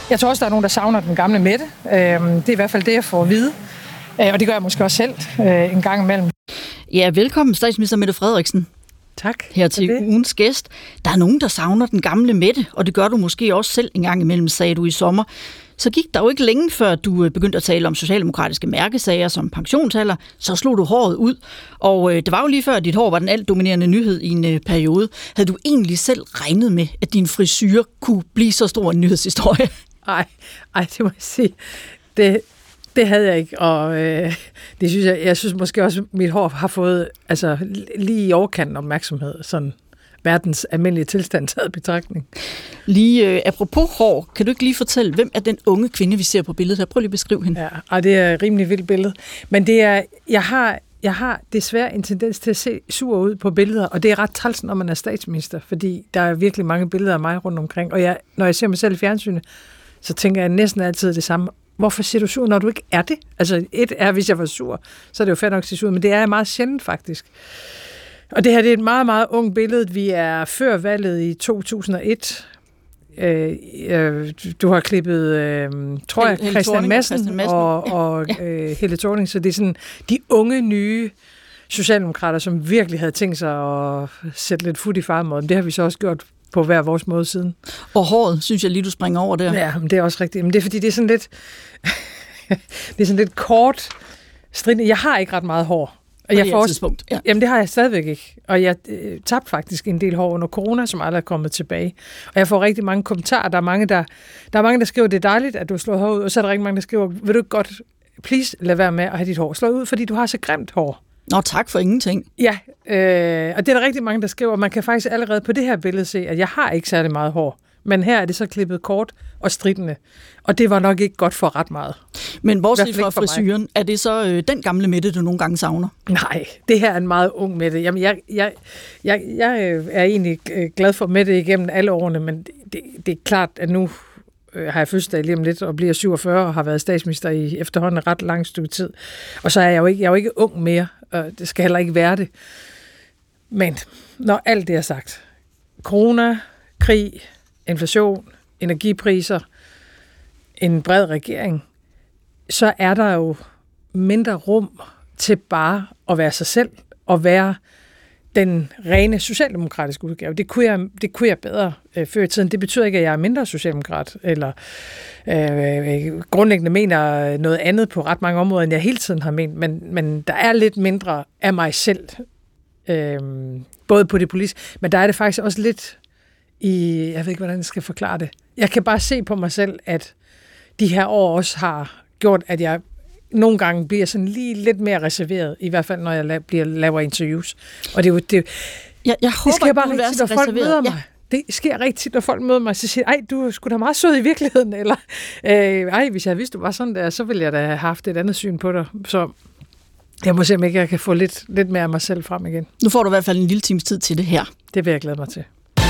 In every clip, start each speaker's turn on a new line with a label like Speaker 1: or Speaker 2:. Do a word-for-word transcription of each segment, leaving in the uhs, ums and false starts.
Speaker 1: Jeg tror også, der er nogen, der savner den gamle Mette. Det er i hvert fald det, jeg får at vide. Og det gør jeg måske også selv en gang imellem.
Speaker 2: Ja, velkommen statsminister Mette Frederiksen.
Speaker 1: Tak.
Speaker 2: Her til ugens gæst. Der er nogen, der savner den gamle Mette, og det gør du måske også selv en gang imellem, sagde du i sommer. Så gik der jo ikke længe, før du begyndte at tale om socialdemokratiske mærkesager som pensionsalder. Så slog du håret ud, og det var jo lige før, at dit hår var den alt dominerende nyhed i en periode. Havde du egentlig selv regnet med, at din frisyre kunne blive så stor en nyhedshistorie?
Speaker 1: Ej, ej, det må jeg sige. Det, det havde jeg ikke, og øh, det synes jeg, jeg synes måske også, at mit hår har fået altså, lige i overkanten opmærksomhed, sådan verdens almindelige tilstand taget betragtning.
Speaker 2: Lige øh, apropos hår, kan du ikke lige fortælle, hvem er den unge kvinde, vi ser på billedet her? Prøv lige at beskrive hende.
Speaker 1: Ja, og det er et rimelig vildt billede. Men det er, jeg har, jeg har desværre en tendens til at se sur ud på billeder, og det er ret træls, når man er statsminister, fordi der er virkelig mange billeder af mig rundt omkring, og jeg, når jeg ser mig selv i fjernsynet, så tænker jeg næsten altid det samme. Hvorfor ser du sur, når du ikke er det? Altså, et er, hvis jeg var sur, så er det jo fair nok at se sur, men det er meget sjældent faktisk. Og det her det er et meget, meget ung billede. Vi er før valget i to tusind og et. Øh, øh, du har klippet, øh, tror jeg, Helle Christian Madsen og, og øh, Helle Thorning, så det er sådan de unge, nye socialdemokrater, som virkelig havde tænkt sig at sætte lidt fut i farmåden. Det har vi så også gjort på hver vores måde siden.
Speaker 2: Og håret, synes jeg lige, du springer over der.
Speaker 1: Ja, men det er også rigtigt. Men det er fordi, det er sådan lidt, det er sådan lidt kort stridende. Jeg har ikke ret meget hår.
Speaker 2: Og jeg får tidspunkt. Ja.
Speaker 1: Jamen, det har jeg stadigvæk ikke. Og jeg øh, tabte faktisk en del hår under corona, som aldrig er kommet tilbage. Og jeg får rigtig mange kommentarer. Der er mange, der, der, er mange, der skriver, det er dejligt, at du har slået hår ud. Og så er der rigtig mange, der skriver, vil du ikke godt, please, lade være med at have dit hår slået ud, fordi du har så grimt hår.
Speaker 2: Nå, tak for ingenting.
Speaker 1: Ja, øh, og det er der rigtig mange, der skriver. Man kan faktisk allerede på det her billede se, at jeg har ikke særlig meget hår. Men her er det så klippet kort og stridende. Og det var nok ikke godt for ret meget.
Speaker 2: Men bortset fra frisyren, er det så øh, den gamle Mette, du nogle gange savner?
Speaker 1: Nej, det her er en meget ung Mette. Jamen, jeg, jeg, jeg, jeg er egentlig glad for Mette igennem alle årene, men det, det er klart, at nu øh, har jeg fødselsdag lige om lidt og bliver syvogfyrre og har været statsminister i efterhånden ret lang stykke tid. Og så er jeg jo ikke, jeg er jo ikke ung mere, og det skal heller ikke være det. Men når alt det er sagt, corona, krig, inflation, energipriser, en bred regering, så er der jo mindre rum til bare at være sig selv og være den rene socialdemokratiske udgave. Det kunne jeg, det kunne jeg bedre øh, før i tiden. Det betyder ikke, at jeg er mindre socialdemokrat, eller øh, grundlæggende mener noget andet på ret mange områder, end jeg hele tiden har ment, men, men der er lidt mindre af mig selv, øh, både på det politiske, men der er det faktisk også lidt i, jeg ved ikke, hvordan jeg skal forklare det. Jeg kan bare se på mig selv, at de her år også har gjort, at jeg nogle gange bliver sådan lige lidt mere reserveret, i hvert fald når jeg la- bliver laver interviews. Og det er jo det.
Speaker 2: Jeg, jeg håber,
Speaker 1: det sker bare
Speaker 2: du
Speaker 1: rigtig tit, når folk møder mig. Ja. Det sker rigtig tit, når folk møder mig, så siger ej, du er sgu da meget sød i virkeligheden, eller øh, ej, hvis jeg vidste, du var sådan der, så ville jeg da have haft et andet syn på dig. Så jeg må se, om ikke jeg kan få lidt, lidt mere af mig selv frem igen.
Speaker 2: Nu får du i hvert fald en lille times tid til det her.
Speaker 1: Det vil jeg glæde mig til.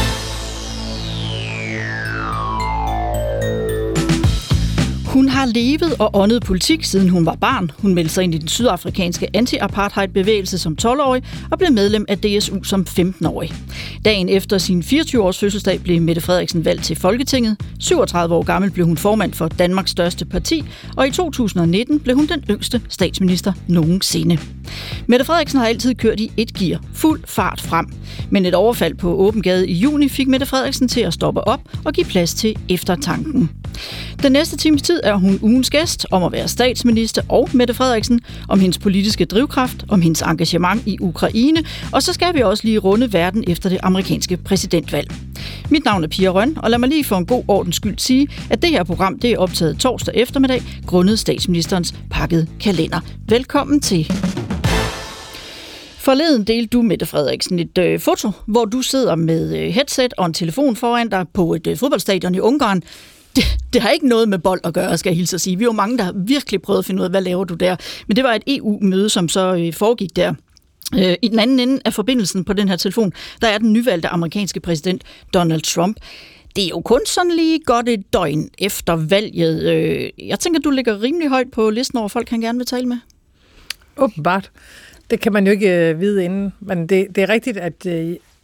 Speaker 2: Hun har levet og åndet politik, siden hun var barn. Hun meldte sig ind i den sydafrikanske anti-apartheid-bevægelse som tolv-årig og blev medlem af D S U som femten-årig. Dagen efter sin fireogtyve-års fødselsdag blev Mette Frederiksen valgt til Folketinget. syvogtredive år gammel blev hun formand for Danmarks største parti, og i to tusind og nitten blev hun den yngste statsminister nogensinde. Mette Frederiksen har altid kørt i et gear, fuld fart frem. Men et overfald på åben gade i juni fik Mette Frederiksen til at stoppe op og give plads til eftertanken. Den næste times tid er hun ugens gæst om at være statsminister og Mette Frederiksen, om hendes politiske drivkraft, om hendes engagement i Ukraine, og så skal vi også lige runde verden efter det amerikanske præsidentvalg. Mit navn er Pia Røn, og lad mig lige for en god ordens skyld sige, at det her program det er optaget torsdag eftermiddag, grundet statsministerens pakkede kalender. Velkommen til. Forleden delte du, Mette Frederiksen, et øh, foto, hvor du sidder med øh, headset og en telefon foran dig på et øh, fodboldstadion i Ungarn. Det, det har ikke noget med bold at gøre, skal jeg hilse at sige. Vi er jo mange, der har virkelig prøvet at finde ud af, hvad laver du der. Men det var et E U-møde, som så øh, foregik der. Øh, I den anden ende af forbindelsen på den her telefon, der er den nyvalgte amerikanske præsident Donald Trump. Det er jo kun sådan lige godt et døgn efter valget. Øh, jeg tænker, du ligger rimelig højt på listen over folk, han gerne vil tale med.
Speaker 1: Åbenbart. Det kan man jo ikke øh, vide inden. Men det, det er rigtigt, at øh, jeg,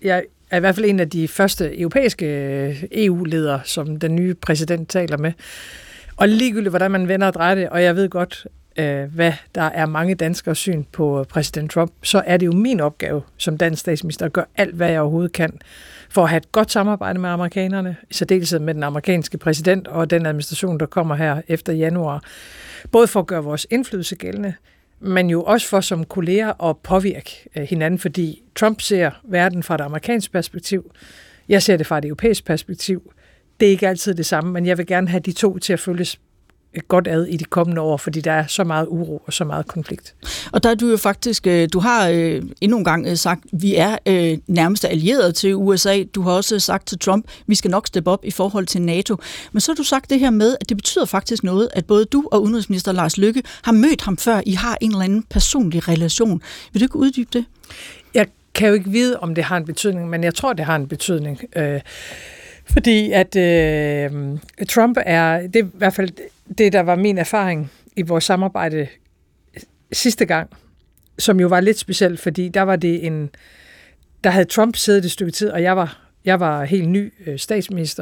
Speaker 1: er i hvert fald en af de første europæiske E U-ledere, som den nye præsident taler med. Og ligegyldigt, hvordan man vender og drejer det, og jeg ved godt, øh, hvad der er mange danskers syn på præsident Trump, så er det jo min opgave som dansk statsminister at gøre alt, hvad jeg overhovedet kan, for at have et godt samarbejde med amerikanerne, i særdeleshed med den amerikanske præsident og den administration, der kommer her efter januar. Både for at gøre vores indflydelse gældende, men jo også for som kolleger at påvirke hinanden, fordi Trump ser verden fra et amerikansk perspektiv, jeg ser det fra et europæisk perspektiv. Det er ikke altid det samme, men jeg vil gerne have de to til at følges godt ad i de kommende år, fordi der er så meget uro og så meget konflikt.
Speaker 2: Og der er du jo faktisk, du har endnu en gang sagt, vi er nærmeste allierede til U S A. Du har også sagt til Trump, vi skal nok steppe op i forhold til NATO. Men så har du sagt det her med, at det betyder faktisk noget, at både du og udenrigsminister Lars Løkke har mødt ham før. I har en eller anden personlig relation. Vil du ikke uddybe det?
Speaker 1: Jeg kan jo ikke vide, om det har en betydning, men jeg tror, det har en betydning. Øh, fordi at øh, Trump er, det er i hvert fald det, der var min erfaring i vores samarbejde sidste gang, som jo var lidt specielt, fordi der var det en, der havde Trump siddet et stykke tid, og jeg var, jeg var helt ny øh, statsminister.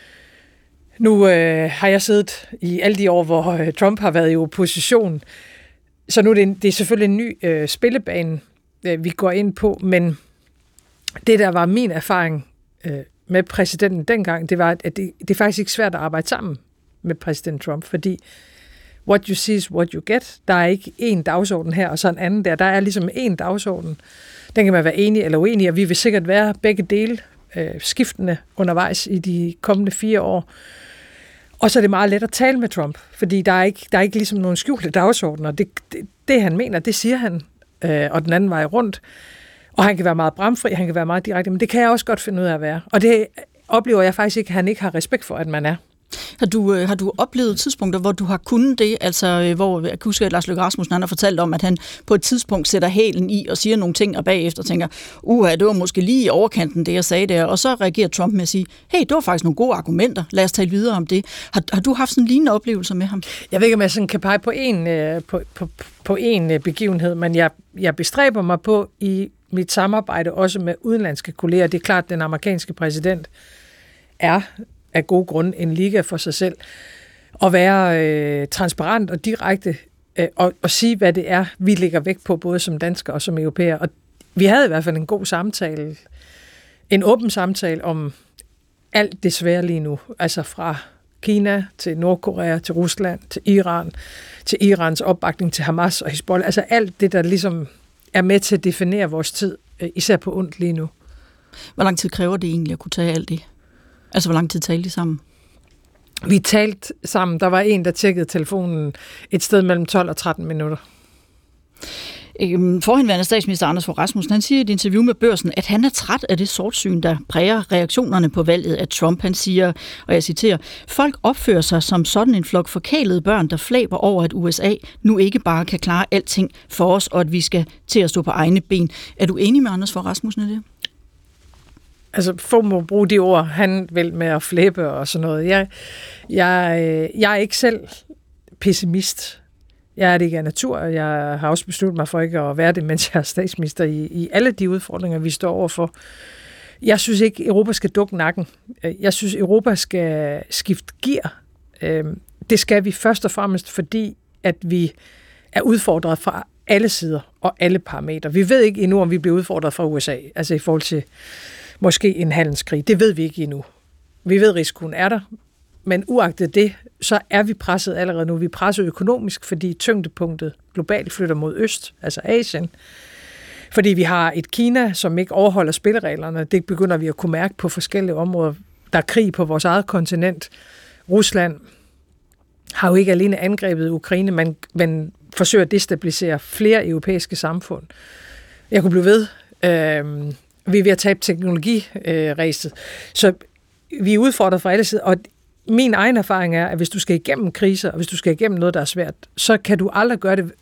Speaker 1: Nu øh, har jeg siddet i alle de år, hvor øh, Trump har været i opposition, så nu er det, en, det er selvfølgelig en ny øh, spillebane, øh, vi går ind på, men det, der var min erfaring øh, med præsidenten dengang, det var, at det, det er faktisk ikke svært at arbejde sammen med præsident Trump, fordi what you see is what you get. Der er ikke én dagsorden her, og så en anden der. Der er ligesom én dagsorden. Den kan man være enig eller uenig, og vi vil sikkert være begge dele øh, skiftende undervejs i de kommende fire år. Og så er det meget let at tale med Trump, fordi der er ikke, der er ikke ligesom nogen skjulte dagsordener. Det, det, det han mener, det siger han, øh, og den anden vej rundt. Og han kan være meget bramfri, han kan være meget direkte, men det kan jeg også godt finde ud af at være. Og det oplever jeg faktisk ikke, at han ikke har respekt for, at man er.
Speaker 2: Har du, har du oplevet tidspunkter, hvor du har kunnet det, altså hvor jeg kan huske, at Lars Løkke Rasmussen han har fortalt om, at han på et tidspunkt sætter hælen i og siger nogle ting, og bagefter tænker, uha, det var måske lige i overkanten, det jeg sagde der, og så reagerer Trump med at sige, hey, det var faktisk nogle gode argumenter, lad os tale videre om det. Har, har du haft sådan lignende oplevelser med ham?
Speaker 1: Jeg ved ikke, om jeg sådan kan pege på en, på, på, på en begivenhed, men jeg, jeg bestræber mig på i mit samarbejde også med udenlandske kolleger. Det er klart, at den amerikanske præsident er af gode grunde en liga for sig selv, at være øh, transparent og direkte, øh, og, og sige, hvad det er, vi lægger vægt på, både som danskere og som europæer. Og vi havde i hvert fald en god samtale, en åben samtale om alt det svære lige nu, altså fra Kina til Nordkorea, til Rusland, til Iran, til Irans opbakning til Hamas og Hezbollah, altså alt det, der ligesom er med til at definere vores tid, øh, især på ondt lige nu.
Speaker 2: Hvor lang tid kræver det egentlig at kunne tage alt det? Altså, hvor lang tid talte de sammen?
Speaker 1: Vi talte sammen. Der var en, der tjekkede telefonen et sted mellem tolv og tretten minutter.
Speaker 2: Forhenværende statsminister Anders Fogh Rasmussen, han siger i et interview med Børsen, at han er træt af det sortsyn, der præger reaktionerne på valget af Trump. Han siger, og jeg citerer, folk opfører sig som sådan en flok forkælede børn, der flæber over, at U S A nu ikke bare kan klare alting for os, og at vi skal til at stå på egne ben. Er du enig med Anders Fogh Rasmussen i det?
Speaker 1: Altså, få må bruge de ord, han vil med at flæbe og sådan noget. Jeg, jeg, jeg er ikke selv pessimist. Jeg er det ikke af natur, og jeg har også besluttet mig for ikke at være det, mens jeg er statsminister i, i alle de udfordringer, vi står overfor. Jeg synes ikke, Europa skal dukke nakken. Jeg synes, Europa skal skifte gear. Det skal vi først og fremmest, fordi at vi er udfordret fra alle sider og alle parametre. Vi ved ikke endnu, om vi bliver udfordret fra U S A, altså i forhold til måske en handelskrig. Det ved vi ikke endnu. Vi ved, at risikoen er der, men uagtet det, så er vi presset allerede nu. Vi er presset økonomisk, fordi tyngdepunktet globalt flytter mod øst, altså Asien. Fordi vi har et Kina, som ikke overholder spillereglerne. Det begynder vi at kunne mærke på forskellige områder. Der er krig på vores eget kontinent. Rusland har jo ikke alene angrebet Ukraine, men, men forsøger at destabilisere flere europæiske samfund. Jeg kunne blive ved. Øh, Vi er ved at tabe teknologiræset. Så vi er udfordret fra alle sider. Og min egen erfaring er, at hvis du skal igennem kriser, og hvis du skal igennem noget, der er svært, så kan du aldrig gøre det,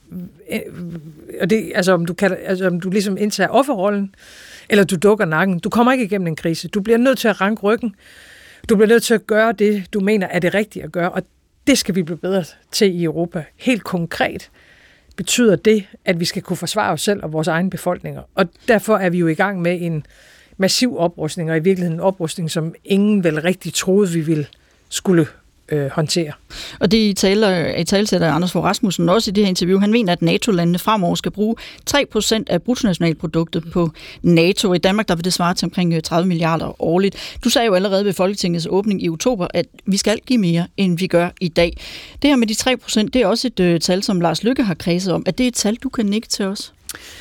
Speaker 1: og det altså, om du, kan, altså, om du ligesom indtager offerrollen, eller du dukker nakken. Du kommer ikke igennem en krise. Du bliver nødt til at ranke ryggen. Du bliver nødt til at gøre det, du mener er det rigtige at gøre. Og det skal vi blive bedre til i Europa. Helt konkret betyder det, at vi skal kunne forsvare os selv og vores egne befolkninger. Og derfor er vi jo i gang med en massiv oprustning, og i virkeligheden en oprustning, som ingen vel rigtig troede, vi ville skulle øh, håndtere.
Speaker 2: Og det i taler, i talesætter Anders Fogh Rasmussen også i det her interview. Han mener, at NATO-landene fremover skal bruge tre procent af bruttonationalproduktet på NATO. I Danmark der vil det svare til omkring tredive milliarder årligt. Du sagde jo allerede ved Folketingets åbning i oktober, at vi skal give mere, end vi gør i dag. Det her med de tre procent, det er også et øh, tal, som Lars Løkke har kredset om. Er det et tal, du kan nikke til os?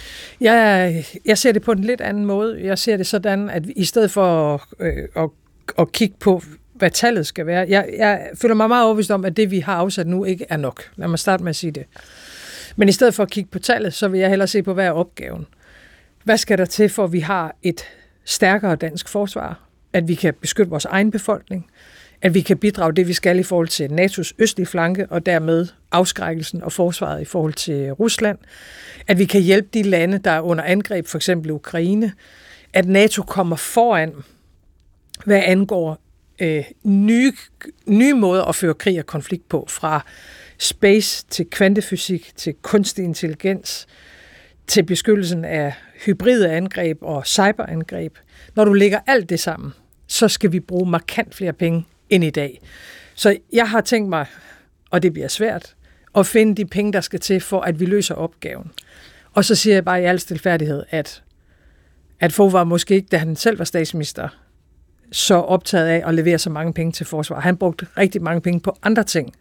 Speaker 1: Jeg, jeg ser det på en lidt anden måde. Jeg ser det sådan, at i stedet for øh, at, at kigge på, hvad tallet skal være, jeg, jeg føler mig meget overbevist om, at det, vi har afsat nu, ikke er nok. Lad mig starte med at sige det. Men i stedet for at kigge på tallet, så vil jeg hellere se på, hvad er opgaven. Hvad skal der til, for at vi har et stærkere dansk forsvar? At vi kan beskytte vores egen befolkning? At vi kan bidrage det, vi skal i forhold til N A T O's østlige flanke, og dermed afskrækkelsen og forsvaret i forhold til Rusland. At vi kan hjælpe de lande, der er under angreb, for eksempel Ukraine. At NATO kommer foran, hvad angår øh, nye, nye måder at føre krig og konflikt på, fra space til kvantefysik, til kunstig intelligens, til beskyttelsen af hybride angreb og cyberangreb. Når du lægger alt det sammen, så skal vi bruge markant flere penge end i dag. Så jeg har tænkt mig, og det bliver svært, at finde de penge, der skal til, for at vi løser opgaven. Og så siger jeg bare i al stilfærdighed, at, at Fogh var måske ikke, da han selv var statsminister, så optaget af at levere så mange penge til forsvar. Han brugte rigtig mange penge på andre ting.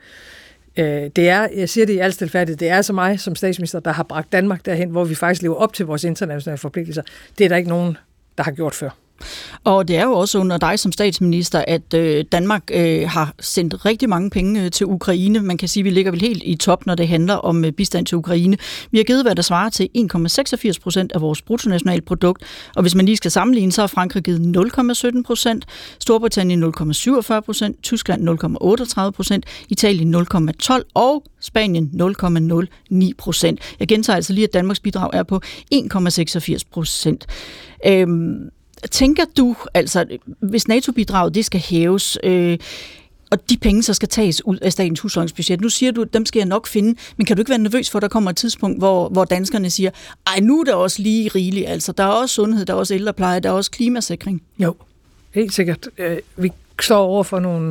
Speaker 1: Det er, jeg siger det i al stilfærdighed, det er altså mig som statsminister, der har bragt Danmark derhen, hvor vi faktisk lever op til vores internationale forpligtelser. Det er der ikke nogen, der har gjort før.
Speaker 2: Og det er jo også under dig som statsminister, at øh, Danmark øh, har sendt rigtig mange penge øh, til Ukraine. Man kan sige, at vi ligger vel helt i top, når det handler om øh, bistand til Ukraine. Vi har givet, hvad der svarer til en komma seksogfirs procent af vores bruttonationalprodukt. Og hvis man lige skal sammenligne, så har Frankrig givet nul komma sytten procent, Storbritannien nul komma syvogfyrre procent, Tyskland nul komma otteogtredive procent, Italien nul komma tolv og Spanien nul komma nul ni procent. Jeg gentager altså lige, at Danmarks bidrag er på en komma seksogfirs procent. Øhm, Tænker du, altså, hvis NATO-bidraget det skal hæves, øh, og de penge så skal tages ud af statens husholdningsbudget, nu siger du, at dem skal jeg nok finde, men kan du ikke være nervøs for, at der kommer et tidspunkt, hvor, hvor danskerne siger, ej, nu er der også lige rigeligt, altså, der er også sundhed, der er også ældrepleje, der er også klimasikring?
Speaker 1: Jo, helt sikkert. Vi står over for nogle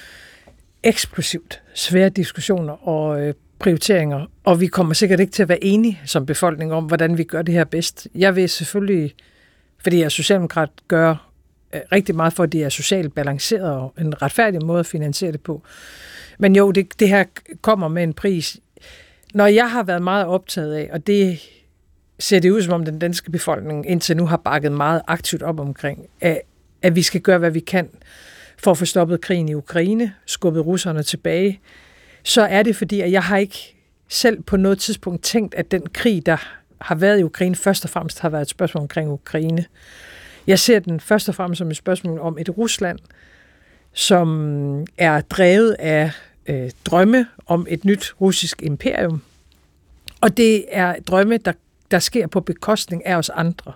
Speaker 1: eksplosivt svære diskussioner og prioriteringer, og vi kommer sikkert ikke til at være enige som befolkning om, hvordan vi gør det her bedst. Jeg vil selvfølgelig, fordi jeg er socialdemokrat, gør rigtig meget for, at det er socialt balanceret og en retfærdig måde at finansiere det på. Men jo, det, det her kommer med en pris. Når jeg har været meget optaget af, og det ser det ud som om den danske befolkning indtil nu har bakket meget aktivt op omkring, at, at vi skal gøre, hvad vi kan for at få stoppet krigen i Ukraine, skubbet russerne tilbage, så er det fordi, at jeg har ikke selv på noget tidspunkt tænkt, at den krig, der har været i Ukraine, først og fremmest har været et spørgsmål omkring Ukraine. Jeg ser den først og fremmest som et spørgsmål om et Rusland, som er drevet af øh, drømme om et nyt russisk imperium. Og det er drømme, der, der sker på bekostning af os andre.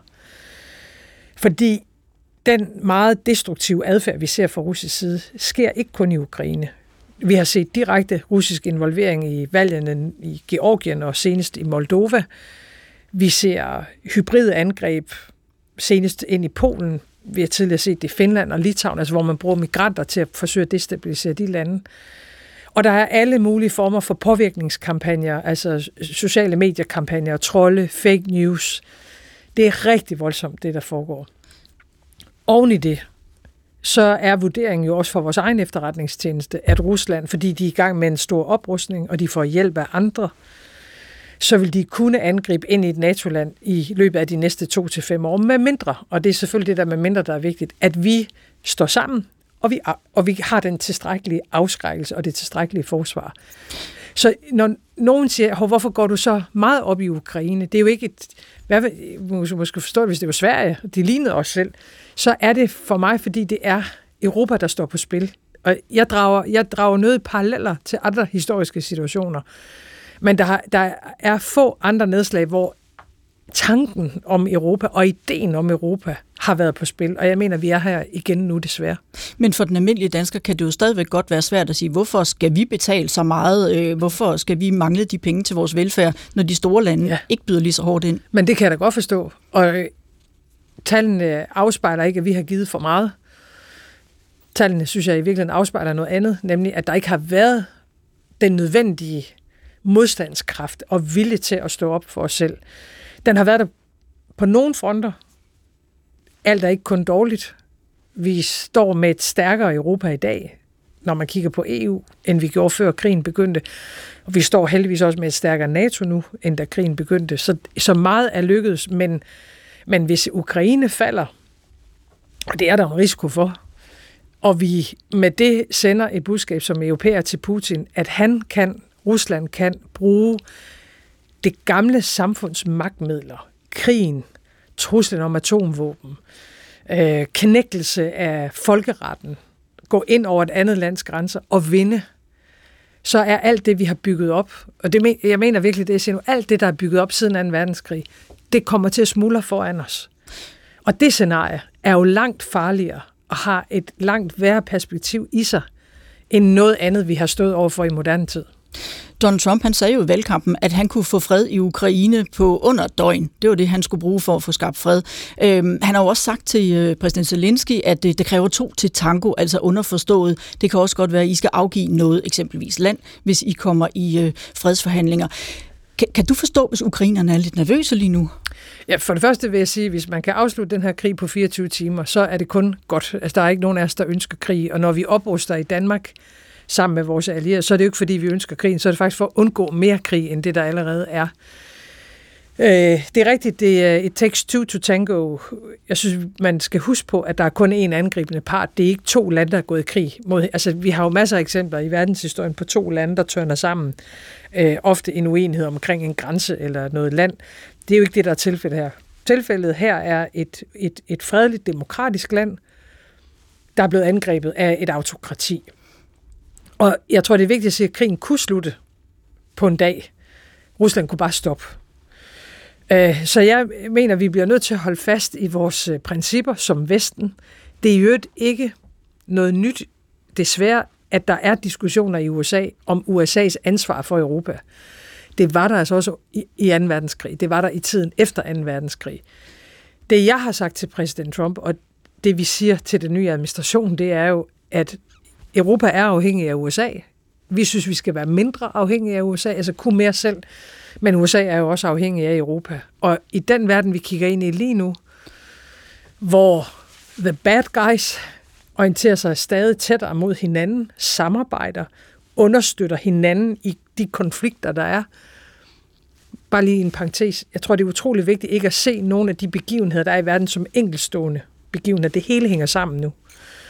Speaker 1: Fordi den meget destruktive adfærd, vi ser fra russisk side, sker ikke kun i Ukraine. Vi har set direkte russisk involvering i valgene i Georgien og senest i Moldova. Vi ser hybride angreb senest ind i Polen. Vi har tidligere set det i Finland og Litauen, altså hvor man bruger migranter til at forsøge at destabilisere de lande. Og der er alle mulige former for påvirkningskampagner, altså sociale mediekampagner, trolde, fake news. Det er rigtig voldsomt, det der foregår. Oven i det, så er vurderingen jo også for vores egen efterretningstjeneste, at Rusland, fordi de er i gang med en stor oprustning, og de får hjælp af andre, så vil de kunne angribe ind i et NATO-land i løbet af de næste to til fem år med mindre. Og det er selvfølgelig det der med mindre, der er vigtigt, at vi står sammen, og vi, og vi har den tilstrækkelige afskrækkelse og det tilstrækkelige forsvar. Så når nogen siger, hvorfor går du så meget op i Ukraine? Det er jo ikke et, hvad vil, måske forstå det, hvis det var Sverige, de lignede os selv, så er det for mig, fordi det er Europa, der står på spil. Og jeg drager, jeg drager noget paralleller til andre historiske situationer. Men der, der er få andre nedslag, hvor tanken om Europa og ideen om Europa har været på spil, og jeg mener, vi er her igen nu desværre.
Speaker 2: Men for den almindelige dansker kan det jo stadigvæk godt være svært at sige, hvorfor skal vi betale så meget, hvorfor skal vi mangle de penge til vores velfærd, når de store lande ja. ikke byder lige så hårdt ind?
Speaker 1: Men det kan jeg da godt forstå, og tallene afspejler ikke, at vi har givet for meget. Tallene, synes jeg, i virkeligheden afspejler noget andet, nemlig at der ikke har været den nødvendige modstandskraft og vilje til at stå op for os selv. Den har været der på nogle fronter. Alt er ikke kun dårligt. Vi står med et stærkere Europa i dag, når man kigger på E U, end vi gjorde før krigen begyndte. Og vi står heldigvis også med et stærkere NATO nu, end da krigen begyndte. Så, så meget er lykkedes, men, men hvis Ukraine falder, og det er der en risiko for, og vi med det sender et budskab som europæer til Putin, at han kan, Rusland kan bruge det gamle samfunds magtmidler, krigen, truslen om atomvåben, øh, knækkelse af folkeretten, gå ind over et andet lands grænser og vinde, så er alt det, vi har bygget op, og det, jeg mener virkelig det, jeg siger nu, alt det, der er bygget op siden anden verdenskrig, det kommer til at smuldre foran os. Og det scenarie er jo langt farligere og har et langt værre perspektiv i sig, end noget andet, vi har stået overfor i moderne tid.
Speaker 2: Donald Trump, han sagde jo i valgkampen, at han kunne få fred i Ukraine på under et døgn. Det var det, han skulle bruge for at få skabt fred. Øhm, han har jo også sagt til øh, præsident Zelensky, at det, det kræver to til tango, altså underforstået. Det kan også godt være, at I skal afgive noget, eksempelvis land, hvis I kommer i øh, fredsforhandlinger. Kan, kan du forstå, hvis ukrainerne er lidt nervøse lige nu?
Speaker 1: Ja, for det første vil jeg sige, at hvis man kan afslutte den her krig på fireogtyve timer, så er det kun godt. Altså, der er ikke nogen af os, der ønsker krig, og når vi opruster i Danmark sammen med vores allierede, så er det jo ikke, fordi vi ønsker krigen, så er det faktisk for at undgå mere krig, end det, der allerede er. Øh, det er rigtigt, det er it takes two to tango. Jeg synes, man skal huske på, at der er kun én angribende part. Det er ikke to lande, der er gået i krig mod. Altså, vi har jo masser af eksempler i verdenshistorien på to lande, der tørner sammen. Øh, ofte en uenighed omkring en grænse eller noget land. Det er jo ikke det, der er tilfældet her. Tilfældet her er et, et, et fredeligt, demokratisk land, der er blevet angrebet af et autokrati. Og jeg tror, det er vigtigt at sige, at krigen kunne slutte på en dag. Rusland kunne bare stoppe. Så jeg mener, at vi bliver nødt til at holde fast i vores principper som Vesten. Det er jo ikke noget nyt, desværre, at der er diskussioner i U S A om U S A's ansvar for Europa. Det var der altså også i anden verdenskrig. Det var der i tiden efter anden verdenskrig. Det, jeg har sagt til præsident Trump, og det vi siger til den nye administration, det er jo, at Europa er afhængig af U S A. Vi synes, vi skal være mindre afhængige af U S A, altså kunne mere selv. Men U S A er jo også afhængig af Europa. Og i den verden, vi kigger ind i lige nu, hvor the bad guys orienterer sig stadig tættere mod hinanden, samarbejder, understøtter hinanden i de konflikter, der er. Bare lige en parentes. Jeg tror, det er utrolig vigtigt ikke at se nogle af de begivenheder, der er i verden som enkeltstående begivenheder. Det hele hænger sammen nu.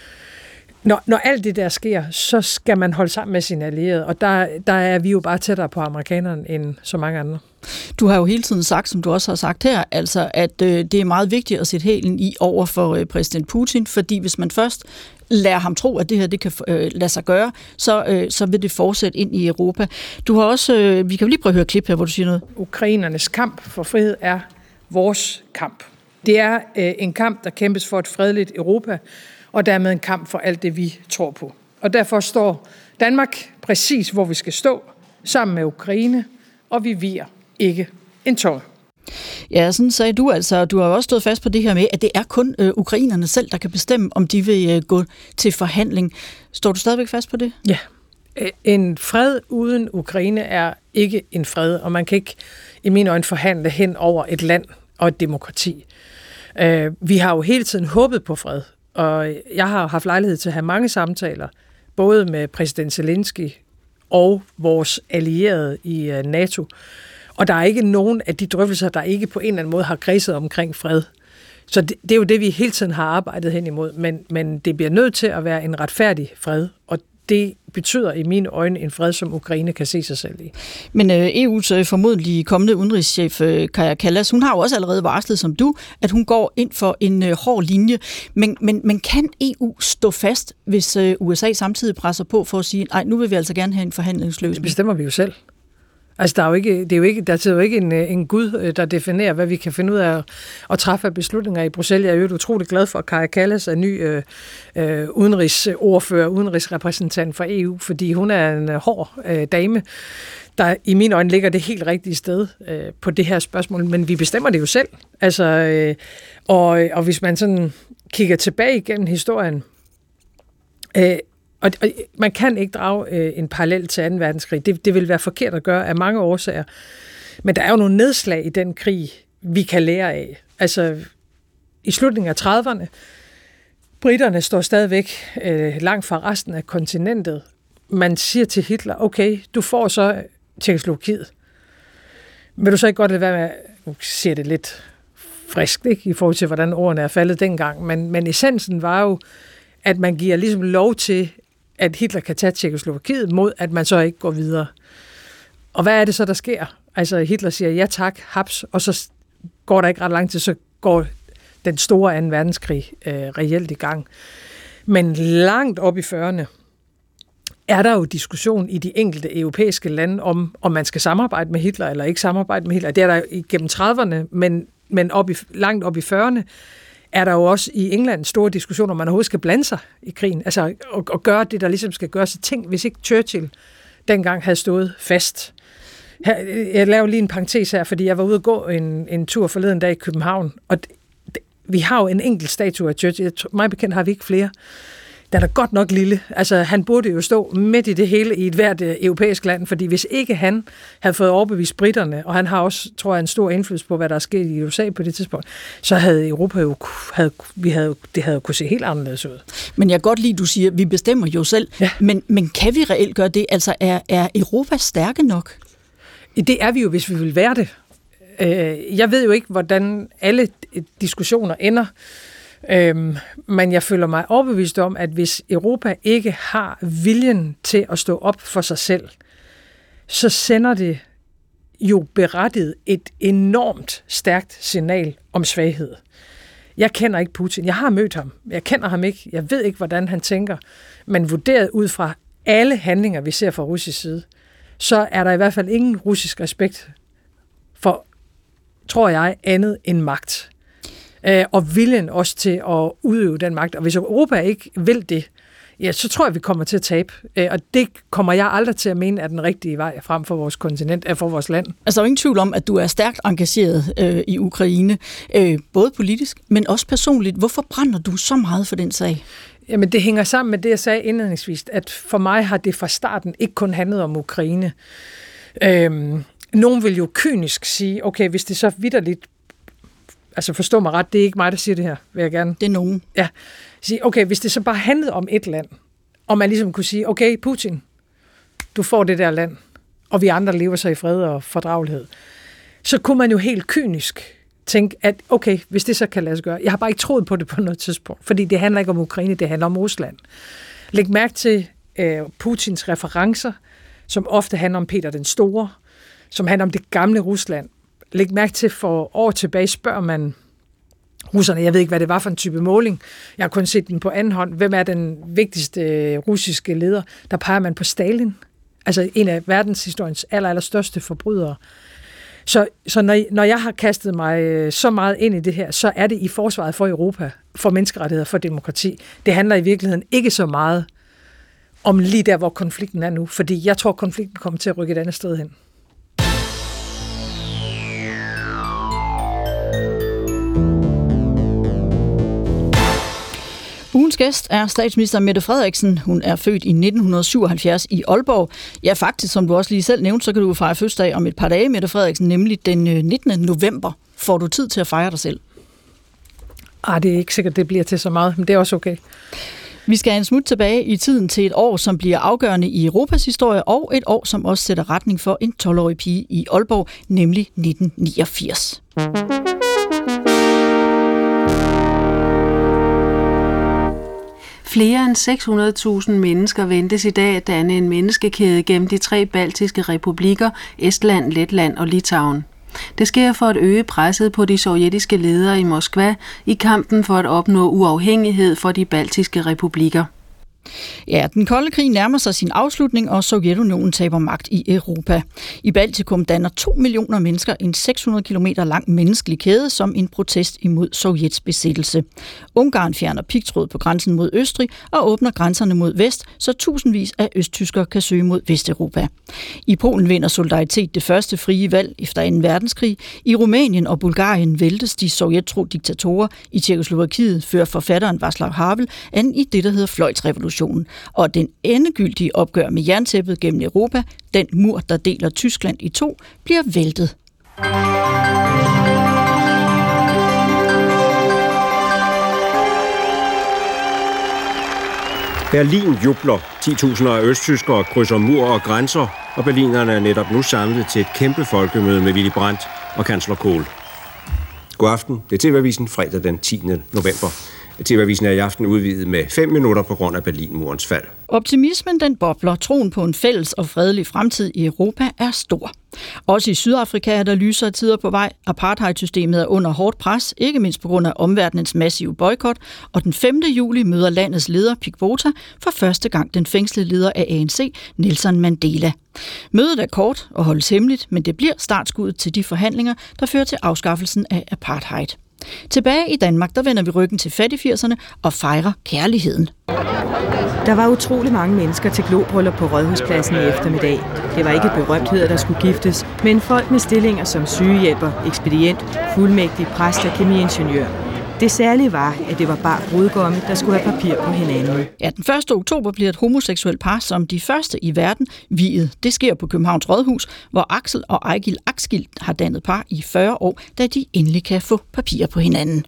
Speaker 1: Når, når alt det der sker, så skal man holde sammen med sine allierede, og der, der er vi jo bare tættere på amerikanerne end så mange andre.
Speaker 2: Du har jo hele tiden sagt, som du også har sagt her, altså at øh, det er meget vigtigt at sætte hælen i over for øh, præsident Putin, fordi hvis man først lader ham tro, at det her det kan øh, lade sig gøre, så, øh, så vil det fortsætte ind i Europa. Du har også, øh, vi kan jo lige prøve at høre et klip her, hvor du siger noget.
Speaker 1: Ukrainernes kamp for frihed er vores kamp. Det er øh, en kamp, der kæmpes for et fredeligt Europa, og dermed en kamp for alt det, vi tror på. Og derfor står Danmark præcis, hvor vi skal stå, sammen med Ukraine, og vi viger ikke en tår.
Speaker 2: Ja, sådan sagde du altså. Du har også stået fast på det her med, at det er kun øh, ukrainerne selv, der kan bestemme, om de vil øh, gå til forhandling. Står du stadigvæk fast på det?
Speaker 1: Ja. En fred uden Ukraine er ikke en fred, og man kan ikke i mine øjne forhandle hen over et land og et demokrati. Øh, vi har jo hele tiden håbet på fred, og jeg har haft lejlighed til at have mange samtaler, både med præsident Zelensky og vores allierede i NATO. Og der er ikke nogen af de drøftelser, der ikke på en eller anden måde har kredset omkring fred. Så det, det er jo det, vi hele tiden har arbejdet hen imod. Men, men det bliver nødt til at være en retfærdig fred, og det betyder i mine øjne en fred, som Ukraine kan se sig selv i.
Speaker 2: Men øh, E U's øh, formodentlig kommende udenrigschef øh, Kaja Kallas, hun har jo også allerede varslet som du, at hun går ind for en øh, hård linje. Men, men, men kan E U stå fast, hvis øh, U S A samtidig presser på for at sige, nej, nu vil vi altså gerne have en forhandlingsløsning?
Speaker 1: Det bestemmer vi jo selv. Altså, der er jo ikke, det er jo ikke, der sidder jo ikke en, en gud, der definerer, hvad vi kan finde ud af at, at træffe af beslutninger i Bruxelles. Jeg er jo utrolig glad for, at Kaja Kallas er ny øh, øh, udenrigsordfører, udenrigsrepræsentant for E U, fordi hun er en hård øh, dame, der i mine øjne ligger det helt rigtige sted øh, på det her spørgsmål, men vi bestemmer det jo selv. Altså, øh, og, og hvis man sådan kigger tilbage igennem historien, øh, Og, og man kan ikke drage øh, en parallel til anden verdenskrig. Det, det vil være forkert at gøre af mange årsager. Men der er jo nogle nedslag i den krig, vi kan lære af. Altså, i slutningen af trediverne, briterne står stadigvæk øh, langt fra resten af kontinentet. Man siger til Hitler, okay, du får så Tjekkoslovakiet. Vil du så ikke godt lade være med, nu siger det lidt friskt, ikke, i forhold til, hvordan ordene er faldet dengang, men, men essensen var jo, at man giver ligesom lov til, at Hitler kan tage Tjekkoslovakiet, mod at man så ikke går videre. Og hvad er det så, der sker? Altså Hitler siger ja tak, haps, og så går der ikke ret lang tid, så går den store anden verdenskrig øh, reelt i gang. Men langt op i fyrrerne er der jo diskussion i de enkelte europæiske lande om, om man skal samarbejde med Hitler eller ikke samarbejde med Hitler. Det er der igennem trediverne, men, men op i, langt op i fyrrerne, er der jo også i England store diskussioner, om man overhovedet skal blande sig i krigen, altså og, og gøre det, der ligesom skal gøres. Tænk, hvis ikke Churchill dengang havde stået fast. Her, jeg laver lige en parentes her, fordi jeg var ude at gå en, en tur forleden dag i København, og det, det, vi har jo en enkelt statue af Churchill. Mig bekendt har vi ikke flere. Den er godt nok lille. Altså, han burde jo stå midt i det hele i et hvert europæisk land, fordi hvis ikke han havde fået overbevist britterne, og han har også, tror jeg, en stor indflydelse på, hvad der er sket i U S A på det tidspunkt, så havde Europa jo, havde, vi havde, det havde kunne se helt anderledes ud.
Speaker 2: Men jeg kan godt lide, du siger, at vi bestemmer jo selv, ja. men, men kan vi reelt gøre det? Altså, er, er Europa stærke nok?
Speaker 1: Det er vi jo, hvis vi vil være det. Jeg ved jo ikke, hvordan alle diskussioner ender, Øhm, men jeg føler mig overbevist om, at hvis Europa ikke har viljen til at stå op for sig selv, så sender det jo berettiget et enormt stærkt signal om svaghed. Jeg kender ikke Putin. Jeg har mødt ham. Jeg kender ham ikke. Jeg ved ikke, hvordan han tænker. Men vurderet ud fra alle handlinger, vi ser fra russisk side, så er der i hvert fald ingen russisk respekt for, tror jeg, andet end magt. Og viljen også til at udøve den magt. Og hvis Europa ikke vil det, ja, så tror jeg, vi kommer til at tabe. Og det kommer jeg aldrig til at mene er den rigtige vej frem for vores kontinent, for vores land.
Speaker 2: Altså, der er ingen tvivl om, at du er stærkt engageret øh, i Ukraine, øh, både politisk, men også personligt. Hvorfor brænder du så meget for den sag?
Speaker 1: Jamen, det hænger sammen med det, jeg sagde indledningsvis, at for mig har det fra starten ikke kun handlet om Ukraine. Øhm, nogen vil jo kynisk sige, okay, hvis det så vitterligt, altså forstå mig ret, det er ikke mig, der siger det her, vil jeg gerne.
Speaker 2: Det er nogen.
Speaker 1: Ja. Sige, okay, hvis det så bare handlede om et land, og man ligesom kunne sige, okay, Putin, du får det der land, og vi andre lever så i fred og fordragelighed, så kunne man jo helt kynisk tænke, at okay, hvis det så kan lade sig gøre. Jeg har bare ikke troet på det på noget tidspunkt, fordi det handler ikke om Ukraine, det handler om Rusland. Læg mærke til øh, Putins referencer, som ofte handler om Peter den Store, som handler om det gamle Rusland. Læg mærke til, for år tilbage spørger man russerne, jeg ved ikke, hvad det var for en type måling, jeg har kun set den på anden hånd, hvem er den vigtigste øh, russiske leder, der peger man på Stalin, altså en af verdenshistoriens aller, aller største forbrydere. Så, så når, når jeg har kastet mig øh, så meget ind i det her, så er det i forsvaret for Europa, for menneskerettigheder, for demokrati. Det handler i virkeligheden ikke så meget om lige der, hvor konflikten er nu, fordi jeg tror, konflikten kommer til at rykke et andet sted hen.
Speaker 2: Ugens gæst er statsminister Mette Frederiksen. Hun er født i nitten syvoghalvfjerds i Aalborg. Ja, faktisk, som du også lige selv nævnte, så kan du fejre fødselsdag om et par dage, Mette Frederiksen, nemlig den nittende november. Får du tid til at fejre dig selv?
Speaker 1: Ah, det er ikke sikkert, det bliver til så meget, men det er også okay.
Speaker 2: Vi skal en smut tilbage i tiden til et år, som bliver afgørende i Europas historie, og et år, som også sætter retning for en tolv-årig pige i Aalborg, nemlig nitten niogfirs.
Speaker 3: Flere end seks hundrede tusind mennesker ventes i dag at danne en menneskekæde gennem de tre baltiske republikker, Estland, Letland og Litauen. Det sker for at øge presset på de sovjetiske ledere i Moskva i kampen for at opnå uafhængighed for de baltiske republikker.
Speaker 2: Ja, den kolde krig nærmer sig sin afslutning, og Sovjetunionen taber magt i Europa. I Baltikum danner to millioner mennesker en seks hundrede kilometer lang menneskelig kæde som en protest imod Sovjets besættelse. Ungarn fjerner pigtråd på grænsen mod Østrig og åbner grænserne mod vest, så tusindvis af østtyskere kan søge mod Vesteuropa. I Polen vinder Solidaritet det første frie valg efter anden verdenskrig. I Rumænien og Bulgarien væltes de sovjettro diktatorer. I Tjekkoslovakiet fører forfatteren Václav Havel an i det, der hedder fløjtsrevolutionen. Og den endegyldige opgør med jerntæppet gennem Europa, den mur, der deler Tyskland i to, bliver væltet.
Speaker 4: Berlin jubler. ti tusinder af østtyskere krydser mur og grænser, og berlinerne er netop nu samlet til et kæmpe folkemøde med Willy Brandt og kansler Kohl. God aften. Det er T V-avisen fredag den tiende november. T V-avisen er i aften udvidet med fem minutter på grund af Berlinmurens fald.
Speaker 2: Optimismen den bobler. Troen på en fælles og fredelig fremtid i Europa er stor. Også i Sydafrika er der lysere tider på vej. Apartheidsystemet er under hårdt pres, ikke mindst på grund af omverdenens massive boykot, og den femte juli møder landets leder Pik Botha for første gang den fængslede leder af A N C, Nelson Mandela. Mødet er kort og holdes hemmeligt, men det bliver startskuddet til de forhandlinger, der fører til afskaffelsen af apartheid. Tilbage i Danmark, der vender vi ryggen til fattigfirserne og fejrer kærligheden.
Speaker 5: Der var utrolig mange mennesker til globryllup på Rådhuspladsen i eftermiddag. Det var ikke berømtheder, der skulle giftes, men folk med stillinger som sygehjælper, ekspedient, fuldmægtig, præst og kemiingeniør. Det særlige var, at det var bare brudgomme, der skulle have papir på hinanden.
Speaker 2: Ja, den første oktober bliver et homoseksuelt par som de første i verden viet. Det sker på Københavns Rådhus, hvor Axel og Ejgil Axgild har dannet par i fyrre år, da de endelig kan få papir på hinanden.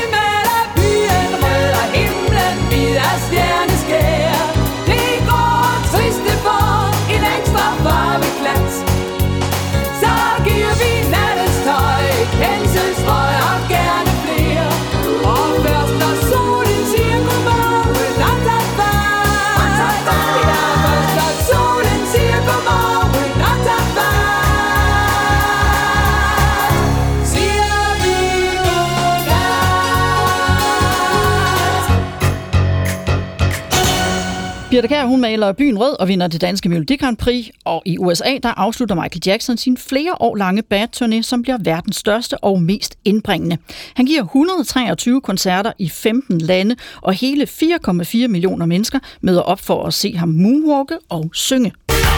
Speaker 2: Birthe Kjær, hun maler byen rød og vinder det danske Melodi Grand Prix, og i U S A, der afslutter Michael Jackson sin flere år lange Bad-turné, som bliver verdens største og mest indbringende. Han giver et hundrede og treogtyve koncerter i femten lande, og hele fire komma fire millioner mennesker møder op for at se ham moonwalke og synge.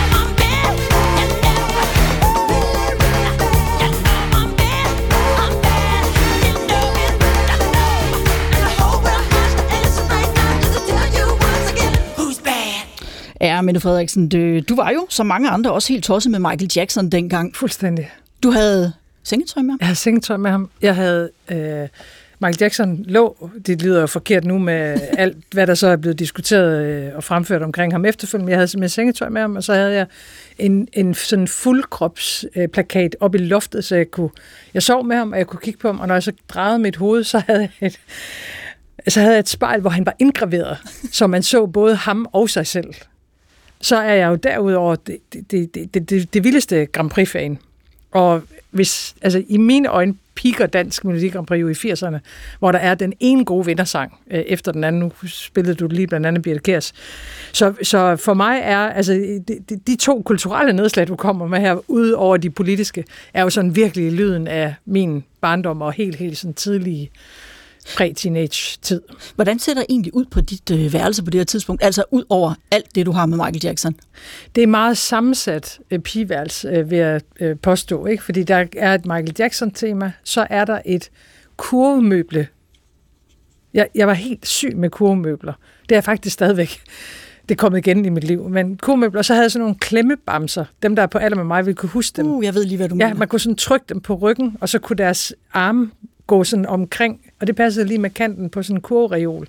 Speaker 2: Ja, Mette Frederiksen, du, du var jo, som mange andre, også helt tosset med Michael Jackson dengang.
Speaker 1: Fuldstændig.
Speaker 2: Du havde sengetøj med ham?
Speaker 1: Jeg havde sengetøj med ham. Jeg havde... Øh, Michael Jackson lå, det lyder jo forkert nu med alt, hvad der så er blevet diskuteret øh, og fremført omkring ham efterfølgende. Jeg havde simpelthen sengetøj med ham, og så havde jeg en, en sådan fuldkropsplakat øh, op i loftet, så jeg kunne... Jeg sov med ham, og jeg kunne kigge på ham, og når jeg så drejede mit hoved, så havde jeg et... Så havde jeg et spejl, hvor han var indgraveret, så man så både ham og sig selv. Så er jeg jo derudover det, det, det, det, det, det vildeste Grand Prix-fan. Og hvis, altså, i mine øjne piker dansk Melodi Grand Prix jo i firserne, hvor der er den ene gode vindersang øh, efter den anden. Nu spillede du lige blandt andet Birthe Kjærs. Så, så for mig er altså de, de, de to kulturelle nedslag, du kommer med her, ud over de politiske, er jo sådan virkelig lyden af min barndom og helt, helt sådan tidlige præ-teenage-tid.
Speaker 2: Hvordan ser der egentlig ud på dit øh, værelse på det her tidspunkt? Altså ud over alt det, du har med Michael Jackson?
Speaker 1: Det er meget sammensat øh, pigeværelse, øh, vil jeg øh, påstå. Ikke? Fordi der er et Michael Jackson-tema, så er der et kurvemøble. Jeg, jeg var helt syg med kurvemøbler. Det er jeg faktisk stadigvæk. Det er kommet igen i mit liv. Men kurvemøbler, så havde jeg sådan nogle klemmebamser. Dem, der er på alder med mig, ville kunne huske dem.
Speaker 2: Uh, jeg ved lige, hvad du
Speaker 1: ja,
Speaker 2: mener.
Speaker 1: Man kunne sådan trykke dem på ryggen, og så kunne deres arme gå sådan omkring, og det passede lige med kanten på sådan en kurvreol.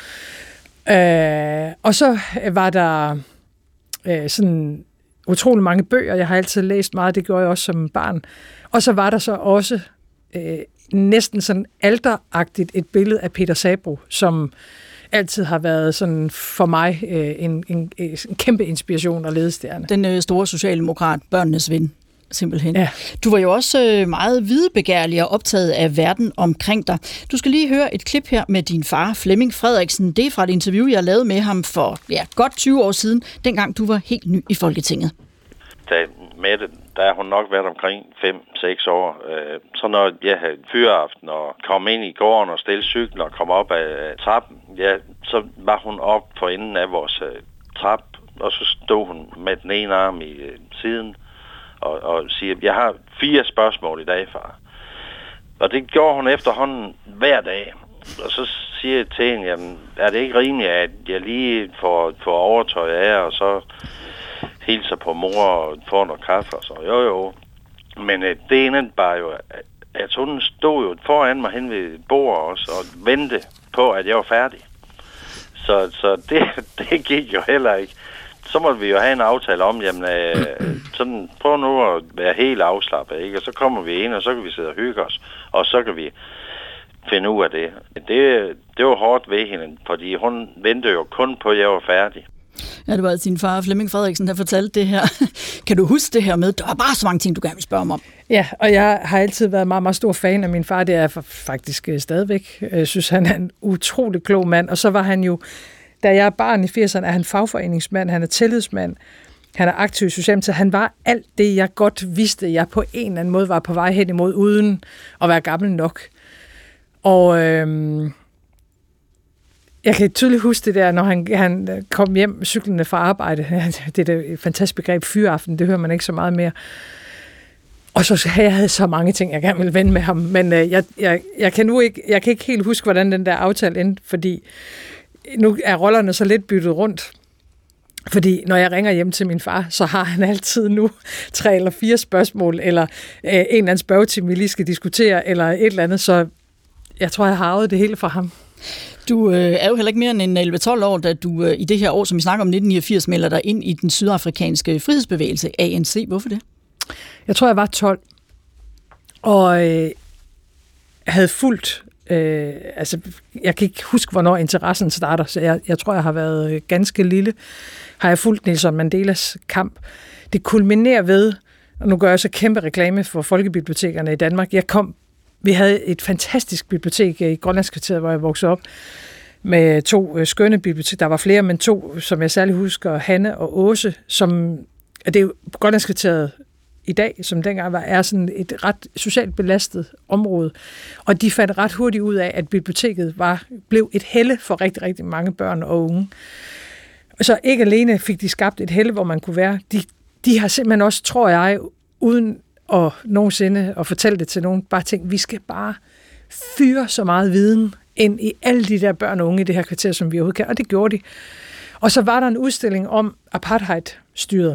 Speaker 1: Øh, og så var der øh, sådan utrolig mange bøger. Jeg har altid læst meget, det gjorde jeg også som barn. Og så var der så også øh, næsten sådan alteragtigt et billede af Peter Sabroe, som altid har været sådan for mig øh, en, en, en kæmpe inspiration og ledestjerne.
Speaker 2: Den øh, store socialdemokrat, børnenes ven. simpelthen.
Speaker 1: Ja.
Speaker 2: Du var jo også meget videbegærlig og optaget af verden omkring dig. Du skal lige høre et klip her med din far, Flemming Frederiksen. Det er fra et interview, jeg lavede med ham for ja, godt tyve år siden, dengang du var helt ny i Folketinget.
Speaker 6: Da Mette, der har hun nok været omkring fem seks år. Så når jeg havde fyreaften og kom ind i gården og stille cyklen og kom op af trappen, ja, så var hun op for enden af vores trap, og så stod hun med den ene arm i siden og, og siger, jeg har fire spørgsmål i dag, far. Og det gjorde hun efterhånden hver dag. Og så siger jeg til hende, jamen, er det ikke rimeligt, at jeg lige får, får overtøj af, og så hilser på mor og får noget kaffe, og så jo jo. Men øh, det ene bare jo, at hun stod jo foran mig hen ved bordet også, og ventede på, at jeg var færdig. Så, så det, det gik jo heller ikke. Så måtte vi jo have en aftale om, jamen, øh, sådan, prøv nu at være helt afslappet, ikke? Og så kommer vi ind, og så kan vi sidde og hygge os, og så kan vi finde ud af det. Det, det var hårdt ved hende, fordi hun ventede jo kun på, at jeg var færdig.
Speaker 2: Ja, det var din far, Flemming Frederiksen, der fortalte det her. Kan du huske det her med? Der var bare så mange ting, du gerne vil spørge mig om.
Speaker 1: Ja, og jeg har altid været meget, meget stor fan af min far. Det er jeg faktisk stadigvæk. Jeg synes, han er en utrolig klog mand. Og så var han jo, da jeg er barn i firserne, er han fagforeningsmand, han er tillidsmand, han er aktiv i Socialdemokratiet. Han var alt det, jeg godt vidste, jeg på en eller anden måde var på vej hen imod, uden at være gammel nok. Og øhm, jeg kan tydeligt huske det der, når han, han kom hjem cyklende fra arbejde. Det er et fantastisk begreb, fyreaften, det hører man ikke så meget mere. Og så jeg havde så mange ting, jeg gerne ville vende med ham, men øh, jeg, jeg, jeg, kan nu ikke, jeg kan ikke helt huske, hvordan den der aftale endte, fordi nu er rollerne så lidt byttet rundt. Fordi når jeg ringer hjem til min far, så har han altid nu tre eller fire spørgsmål, eller øh, en eller anden spørgetime, vi lige skal diskutere, eller et eller andet, så jeg tror, jeg har arvet det hele fra ham.
Speaker 2: Du øh, er jo heller ikke mere end elleve tolv år, da du øh, i det her år, som vi snakker om nitten niogfirs, melder dig ind i den sydafrikanske frihedsbevægelse, A N C. Hvorfor det?
Speaker 1: Jeg tror, jeg var tolv, og øh, havde fulgt, øh, altså jeg kan ikke huske, hvornår interessen starter, så jeg, jeg tror, jeg har været ganske lille, har jeg fulgt Nelson Mandelas kamp. Det kulminerer ved, og nu gør jeg så kæmpe reklame for folkebibliotekerne i Danmark. Jeg kom Vi havde et fantastisk bibliotek i Grønlandskvarteret, hvor jeg voksede op, med to skønne biblioteker. Der var flere, men to, som jeg særlig husker, Hanne og Åse, som det er jo Grønlandskvarteret i dag, som dengang var, er sådan et ret socialt belastet område. Og de fandt ret hurtigt ud af, at biblioteket var, blev et helle for rigtig, rigtig mange børn og unge. Så ikke alene fik de skabt et helle, hvor man kunne være. De, de har simpelthen også, tror jeg, uden og nogensinde og fortælle det til nogen, bare tænkte, vi skal bare fyre så meget viden ind i alle de der børn og unge i det her kvarter, som vi overhovedet kan, og det gjorde de. Og så var der en udstilling om apartheid-styret,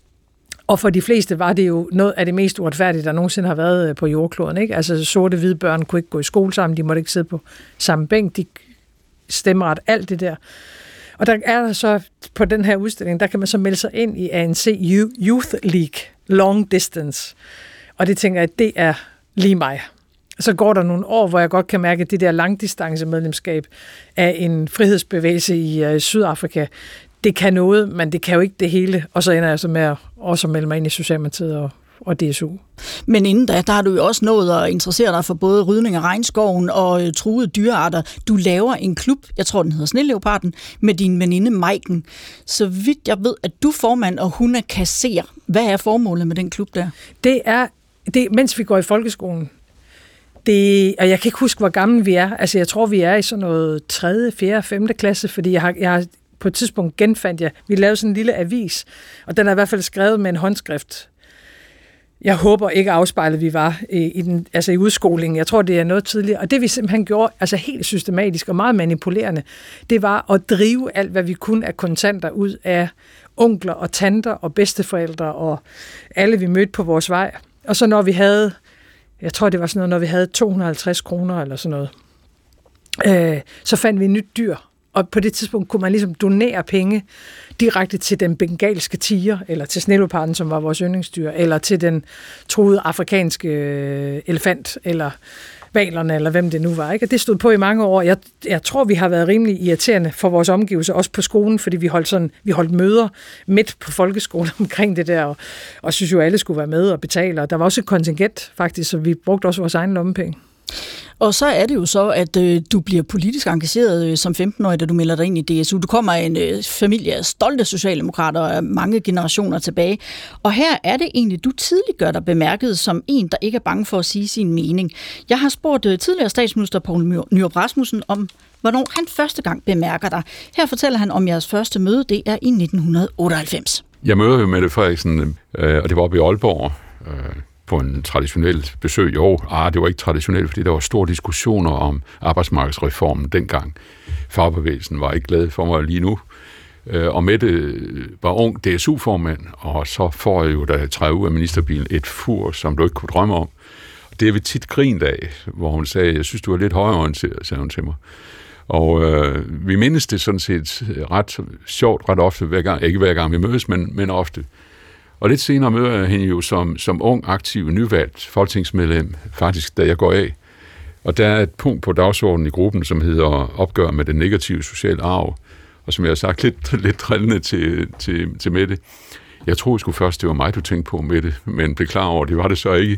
Speaker 1: og for de fleste var det jo noget af det mest uretfærdige, der nogensinde har været på jordkloden, ikke? Altså sorte hvide børn kunne ikke gå i skole sammen, de måtte ikke sidde på samme bænk, de stemmeret, alt det der. Og der er der så på den her udstilling, der kan man så melde sig ind i A N C Youth League, Long Distance. Og det tænker jeg, det er lige mig. Så går der nogle år, hvor jeg godt kan mærke, at det der langdistancemedlemskab af en frihedsbevægelse i uh, Sydafrika, det kan noget, men det kan jo ikke det hele. Og så ender jeg så med at også melde mig ind i Socialdemokratiet og, og D S U.
Speaker 2: Men inden da, der har du jo også nået at interessere dig for både rydning af regnskoven og uh, truede dyrearter. Du laver en klub, jeg tror den hedder Sneleoparden, med din veninde Maiken. Så vidt jeg ved, at du er formand, og hun er kasserer. Hvad er formålet med den klub der?
Speaker 1: Det er, det, mens vi går i folkeskolen, det, og jeg kan ikke huske, hvor gamle vi er. Altså, jeg tror, vi er i sådan noget tredje, fjerde, femte klasse, fordi jeg har, jeg har på et tidspunkt genfandt jeg, vi lavede sådan en lille avis, og den er i hvert fald skrevet med en håndskrift. Jeg håber ikke afspejlet, vi var i, i, den, altså i udskolingen. Jeg tror, det er noget tidligere. Og det vi simpelthen gjorde, altså helt systematisk og meget manipulerende, det var at drive alt, hvad vi kunne af kontanter ud af onkler og tanter og bedsteforældre og alle, vi mødte på vores vej. Og så når vi havde, jeg tror, det var sådan noget, når vi havde to hundrede og halvtreds kroner eller sådan noget, øh, så fandt vi et nyt dyr. Og på det tidspunkt kunne man ligesom donere penge direkte til den bengalske tiger, eller til sneleoparden, som var vores yndlingsdyr, eller til den truede afrikanske elefant, eller valerne, eller hvem det nu var. Ikke? Og det stod på i mange år. Jeg, jeg tror, vi har været rimelig irriterende for vores omgivelser, også på skolen, fordi vi holdt, sådan, vi holdt møder midt på folkeskolen omkring det der, og, og synes jo, alle skulle være med og betale. Og der var også et kontingent, faktisk, så vi brugte også vores egen lommepenge.
Speaker 2: Og så er det jo så, at øh, du bliver politisk engageret øh, som femten-årig, da du melder dig ind i D S U. Du kommer af en øh, familie af stolte socialdemokrater og mange generationer tilbage. Og her er det egentlig, du tidligt gør dig bemærket som en, der ikke er bange for at sige sin mening. Jeg har spurgt øh, tidligere statsminister Poul Nyrup Rasmussen om, hvornår han første gang bemærker dig. Her fortæller han om jeres første møde, det er i nitten otteoghalvfems.
Speaker 7: Jeg møder jo Mette Frederiksen, øh, og det var oppe i Aalborg, øh, på en traditionel besøg. Jo, ah, det var ikke traditionelt, fordi der var store diskussioner om arbejdsmarkedsreformen dengang. Fagbevægelsen var ikke glad for mig lige nu. Og Mette var ung D S U-formand, og så får jeg jo, da jeg træder ud af ministerbilen, et fur, som du ikke kunne drømme om. Det er vi tit grint af, hvor hun sagde, jeg synes, du er lidt højreorienteret, sagde hun til mig. Og øh, vi mindes det sådan set ret sjovt, ret ofte, hver gang, ikke hver gang vi mødes, men, men ofte. Og lidt senere møder jeg hende jo som, som ung, aktiv, nyvalgt folketingsmedlem, faktisk da jeg går af. Og der er et punkt på dagsordenen i gruppen, som hedder opgør med den negative sociale arv, og som jeg har sagt lidt, lidt drillende til, til, til Mette. Jeg troede sgu først, det var mig, du tænkte på, Mette, men blev klar over, det var det så ikke.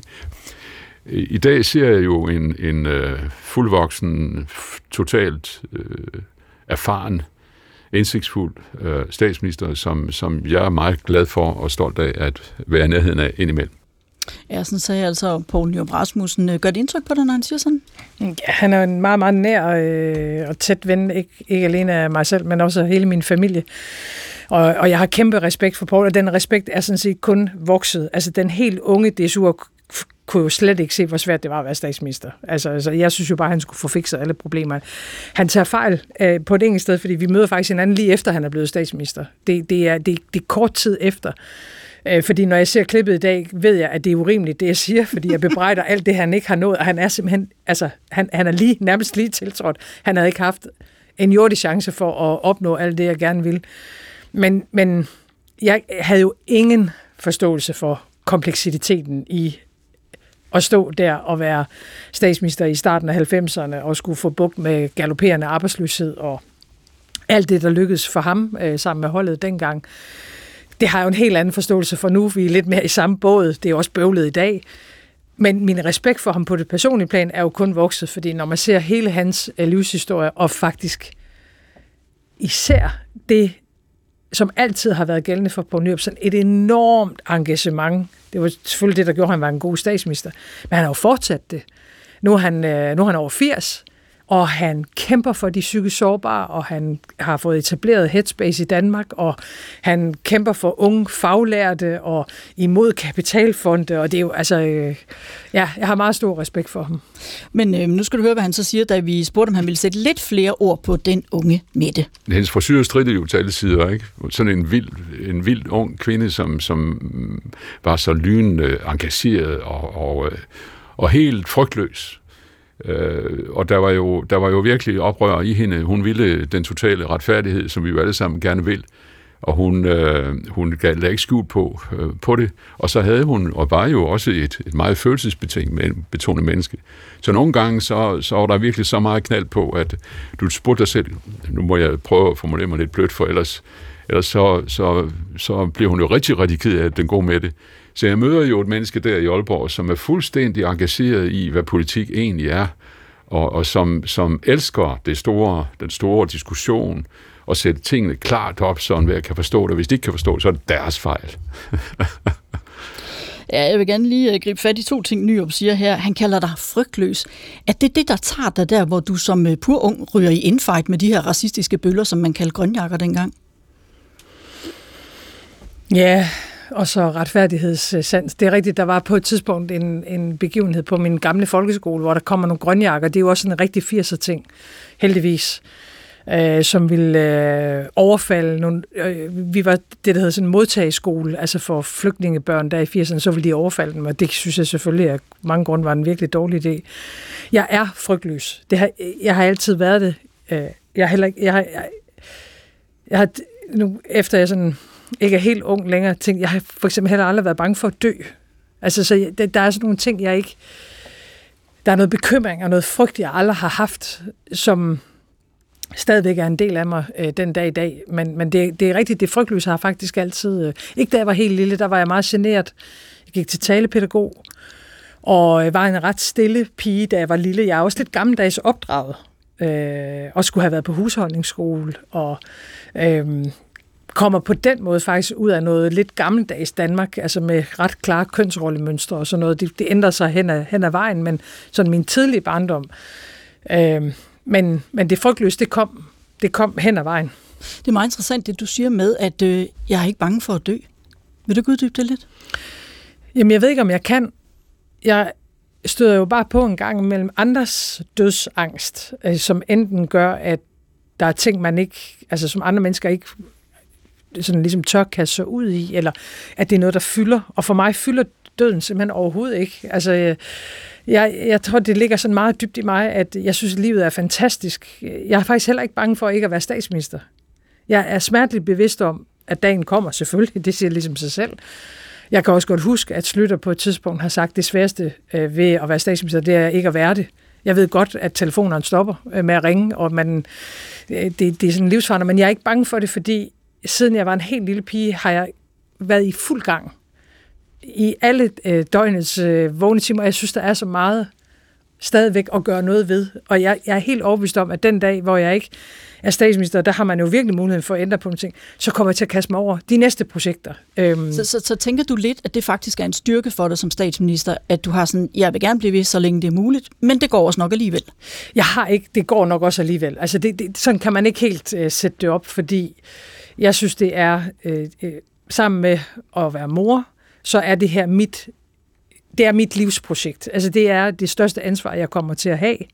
Speaker 7: I dag ser jeg jo en, en uh, fuldvoksen, totalt uh, erfaren, indsigtsfuld øh, statsminister, som, som jeg er meget glad for og stolt af at være i nærheden af indimellem.
Speaker 2: Ja, sådan sagde altså Poul Nyrup Rasmussen. Gør det indtryk på dig, når han siger sådan?
Speaker 1: Ja, han er en meget, meget nær øh, og tæt ven, ikke, ikke alene af mig selv, men også hele min familie. Og, og jeg har kæmpe respekt for Poul, og den respekt er sådan set kun vokset. Altså den helt unge D S U'er kunne jo slet ikke se, hvor svært det var at være statsminister. Altså, altså jeg synes jo bare, at han skulle få fikset alle problemer. Han tager fejl øh, på et enkelt sted, fordi vi møder faktisk hinanden lige efter, han er blevet statsminister. Det, det, er, det, det er kort tid efter. Øh, fordi når jeg ser klippet i dag, ved jeg, at det er urimeligt, det jeg siger, fordi jeg bebrejder alt det, han ikke har nået, og han er simpelthen, altså, han, han er lige, nærmest lige tiltrådt. Han havde ikke haft en jordig chance for at opnå alt det, jeg gerne vil. Men, men jeg havde jo ingen forståelse for kompleksiteten i at stå der og være statsminister i starten af halvfemserne og skulle få bugt med galopperende arbejdsløshed og alt det, der lykkedes for ham øh, sammen med holdet dengang. Det har jo en helt anden forståelse for nu. Vi er lidt mere i samme båd. Det er også bøvlet i dag. Men min respekt for ham på det personlige plan er jo kun vokset, fordi når man ser hele hans øh, livshistorie, og faktisk især det, som altid har været gældende for Poul Nyrup, sådan et enormt engagement. Det var selvfølgelig det, der gjorde, at han var en god statsminister. Men han har jo fortsat det. Nu er han, nu er han over firs, og han kæmper for de psykisk sårbare, og han har fået etableret Headspace i Danmark, og han kæmper for unge faglærte og imod kapitalfonde, og det er jo, altså, øh, ja, jeg har meget stor respekt for ham.
Speaker 2: Men øh, nu skal du høre, hvad han så siger, da vi spurgte, om han ville sætte lidt flere ord på den unge Mette.
Speaker 7: Hendes frisyr strittede jo til alle sider, ikke? Sådan en vild, en vild ung kvinde, som, som var så lynende engageret og, og, og helt frygtløs. Øh, og der var, jo, der var jo virkelig oprør i hende. Hun ville den totale retfærdighed, som vi jo alle sammen gerne vil. Og hun, øh, hun lagde ikke skjult på, øh, på det. Og så havde hun, og var jo også et, et meget følelsesbetonet menneske. Så nogle gange, så, så var der virkelig så meget knald på, at du spurgte dig selv, nu må jeg prøve at formulere mig lidt blødt, for ellers, ellers så, så, så bliver hun jo rigtig, rigtig ked af den gode med det. Så jeg møder jo et menneske der i Aalborg, som er fuldstændig engageret i, hvad politik egentlig er, og, og som, som elsker det store, den store diskussion, og sætte tingene klart op, så hver kan forstå det. Hvis de ikke kan forstå det, så er det deres fejl.
Speaker 2: Ja, jeg vil gerne lige gribe fat i to ting, Nyrup siger her. Han kalder dig frygtløs. Er det det, der tager dig der, hvor du som pur ung ryger i infight med de her racistiske bøller, som man kaldte grønjakker dengang?
Speaker 1: Ja, og så retfærdighedssans. Det er rigtigt, der var på et tidspunkt en, en begivenhed på min gamle folkeskole, hvor der kommer nogle grønjakker. Det er jo også en rigtig firser ting, heldigvis, øh, som ville øh, overfalde nogle... Øh, vi var det, der hedder sådan en modtageskole, altså for flygtningebørn der i firserne, så ville de overfalde dem, og det synes jeg selvfølgelig, at mange grunde var en virkelig dårlig idé. Jeg er frygtløs. Det har, jeg har altid været det. Jeg har heller ikke... Jeg har, jeg, jeg har nu, efter jeg sådan... ikke er helt ung længere, tænkt, jeg har for eksempel heller aldrig været bange for at dø. Altså, så jeg, der er sådan nogle ting, jeg ikke... der er noget bekymring og noget frygt, jeg aldrig har haft, som stadigvæk er en del af mig øh, den dag i dag. Men, men det, det er rigtigt, det frygtløse har faktisk altid... Øh, ikke da jeg var helt lille, der var jeg meget generet. Jeg gik til talepædagog, og jeg var en ret stille pige, da jeg var lille. Jeg er også lidt gammeldags opdraget, øh, og skulle have været på husholdningsskole, og øh, kommer på den måde faktisk ud af noget lidt gammeldags Danmark, altså med ret klare kønsrollemønstre og sådan noget. Det, det ændrer sig hen ad, hen ad vejen, men sådan min tidlige barndom... Øh, Men, men det frygtløse, det kom, det kom hen ad vejen.
Speaker 2: Det er meget interessant, det du siger med, at øh, jeg er ikke bange for at dø. Vil du uddybe det lidt?
Speaker 1: Jamen, jeg ved ikke, om jeg kan. Jeg støder jo bare på en gang mellem andres dødsangst, øh, som enten gør, at der er ting, man ikke, altså som andre mennesker ikke sådan ligesom tør kaste sig ud i, eller at det er noget, der fylder. Og for mig fylder døden simpelthen overhovedet ikke. Altså, jeg, jeg, jeg tror, det ligger sådan meget dybt i mig, at jeg synes, at livet er fantastisk. Jeg er faktisk heller ikke bange for ikke at være statsminister. Jeg er smerteligt bevidst om, at dagen kommer, selvfølgelig. Det siger ligesom sig selv. Jeg kan også godt huske, at Schlüter på et tidspunkt har sagt, at det sværeste øh, ved at være statsminister, det er ikke at være det. Jeg ved godt, at telefonerne stopper øh, med at ringe, og man, øh, det, det er sådan livsforandrende, men jeg er ikke bange for det, fordi siden jeg var en helt lille pige, har jeg været i fuld gang i alle øh, døgnets øh, vågne timer. Jeg synes, der er så meget stadigvæk at gøre noget ved. Og jeg, jeg er helt overbevist om, at den dag, hvor jeg ikke er statsminister, der har man jo virkelig muligheden for at ændre på nogle ting, så kommer jeg til at kaste mig over de næste projekter. Øhm.
Speaker 2: Så, så, så tænker du lidt, at det faktisk er en styrke for dig som statsminister, at du har sådan, jeg vil gerne blive ved, så længe det er muligt, men det går også nok alligevel?
Speaker 1: Jeg har ikke, det går nok også alligevel. Altså det, det, sådan kan man ikke helt øh, sætte det op, fordi jeg synes, det er øh, øh, sammen med at være mor, så er det her mit, det er mit livsprojekt. Altså det er det største ansvar, jeg kommer til at have.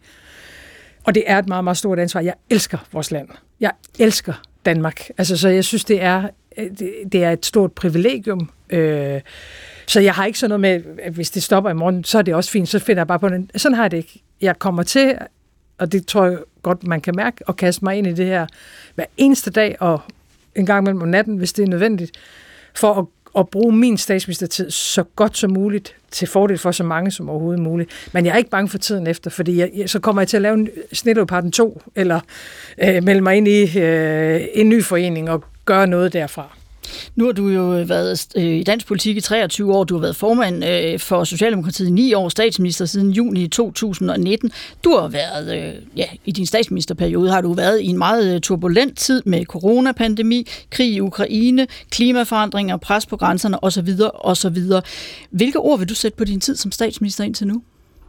Speaker 1: Og det er et meget, meget stort ansvar. Jeg elsker vores land. Jeg elsker Danmark. Altså, så jeg synes, det er, det, det er et stort privilegium. Øh, så jeg har ikke sådan noget med, at hvis det stopper i morgen, så er det også fint. Så finder jeg bare på den. Sådan har jeg det ikke. Jeg kommer til, og det tror jeg godt, man kan mærke, at kaste mig ind i det her hver eneste dag, og en gang mellem om natten, hvis det er nødvendigt, for at at bruge min statsministertid så godt som muligt til fordel for så mange som overhovedet muligt. Men jeg er ikke bange for tiden efter, fordi jeg, jeg, så kommer jeg til at lave en Snilleøparken to, eller øh, melde mig ind i øh, en ny forening og gøre noget derfra.
Speaker 2: Nu har du jo været øh, i dansk politik i treogtyve år. Du har været formand øh, for Socialdemokratiet i ni år, statsminister siden juni to tusind og nitten. Du har været, øh, ja, i din statsministerperiode har du været i en meget øh, turbulent tid med coronapandemi, krig i Ukraine, klimaforandringer, pres på grænserne osv. osv. Hvilke ord vil du sætte på din tid som statsminister indtil nu?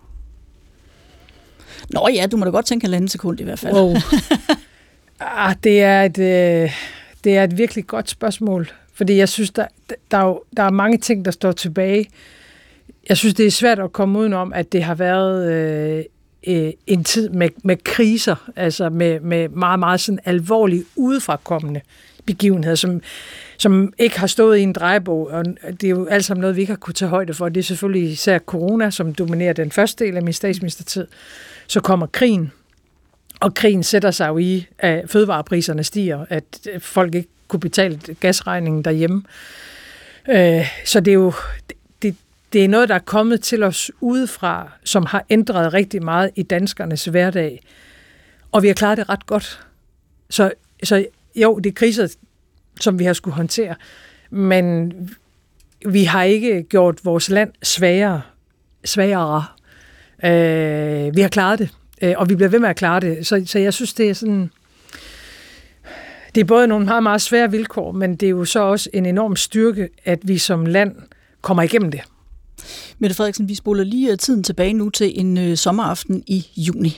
Speaker 2: Nå ja, du må da godt tænke en anden sekund i hvert fald.
Speaker 1: Wow. ah, det er et... Øh Det er et virkelig godt spørgsmål, fordi jeg synes, der, der, er, jo, der er mange ting, der står tilbage. Jeg synes, det er svært at komme udenom, at det har været øh, en tid med, med kriser, altså med, med meget, meget sådan alvorlige udefrakommende begivenheder, som, som ikke har stået i en drejebog, og det er jo alt sammen noget, vi ikke har kunne tage højde for. Det er selvfølgelig især corona, som dominerer den første del af min statsministertid. Så kommer krigen. Og krigen sætter sig jo i, at fødevarepriserne stiger, at folk ikke kunne betale gasregningen derhjemme. Så det er jo det, det er noget, der er kommet til os udefra, som har ændret rigtig meget i danskernes hverdag. Og vi har klaret det ret godt. Så, så jo, det er kriser, som vi har skulle håndtere, men vi har ikke gjort vores land svagere. svagere. Vi har klaret det. Og vi bliver ved med at klare det. Så, så jeg synes, det er sådan... Det er både nogle meget, meget svære vilkår, men det er jo så også en enorm styrke, at vi som land kommer igennem det.
Speaker 2: Mette Frederiksen, vi spoler lige tiden tilbage nu til en øh, sommeraften i juni.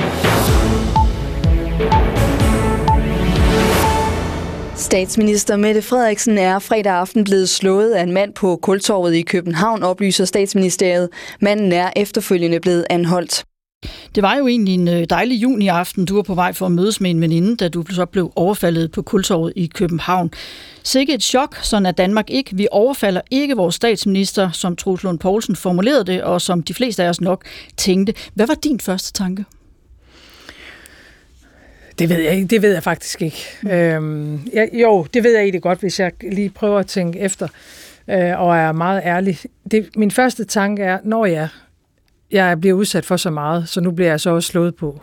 Speaker 8: Statsminister Mette Frederiksen er fredag aften blevet slået af en mand på Kultorvet i København, oplyser Statsministeriet. Manden er efterfølgende blevet anholdt.
Speaker 2: Det var jo egentlig en dejlig juniaften. Du var på vej for at mødes med en veninde, da du så blev overfaldet på Kultorvet i København. Sikke et chok, sådan er Danmark ikke. Vi overfalder ikke vores statsminister, som Troels Lund Poulsen formulerede det, og som de fleste af os nok tænkte. Hvad var din første tanke?
Speaker 1: Det ved jeg ikke. Det ved jeg faktisk ikke. Mm. Øhm, jeg, jo, det ved jeg egentlig godt, hvis jeg lige prøver at tænke efter, øh, og er meget ærlig. Det, min første tanke er, når jeg jeg bliver udsat for så meget, så nu bliver jeg så også slået på.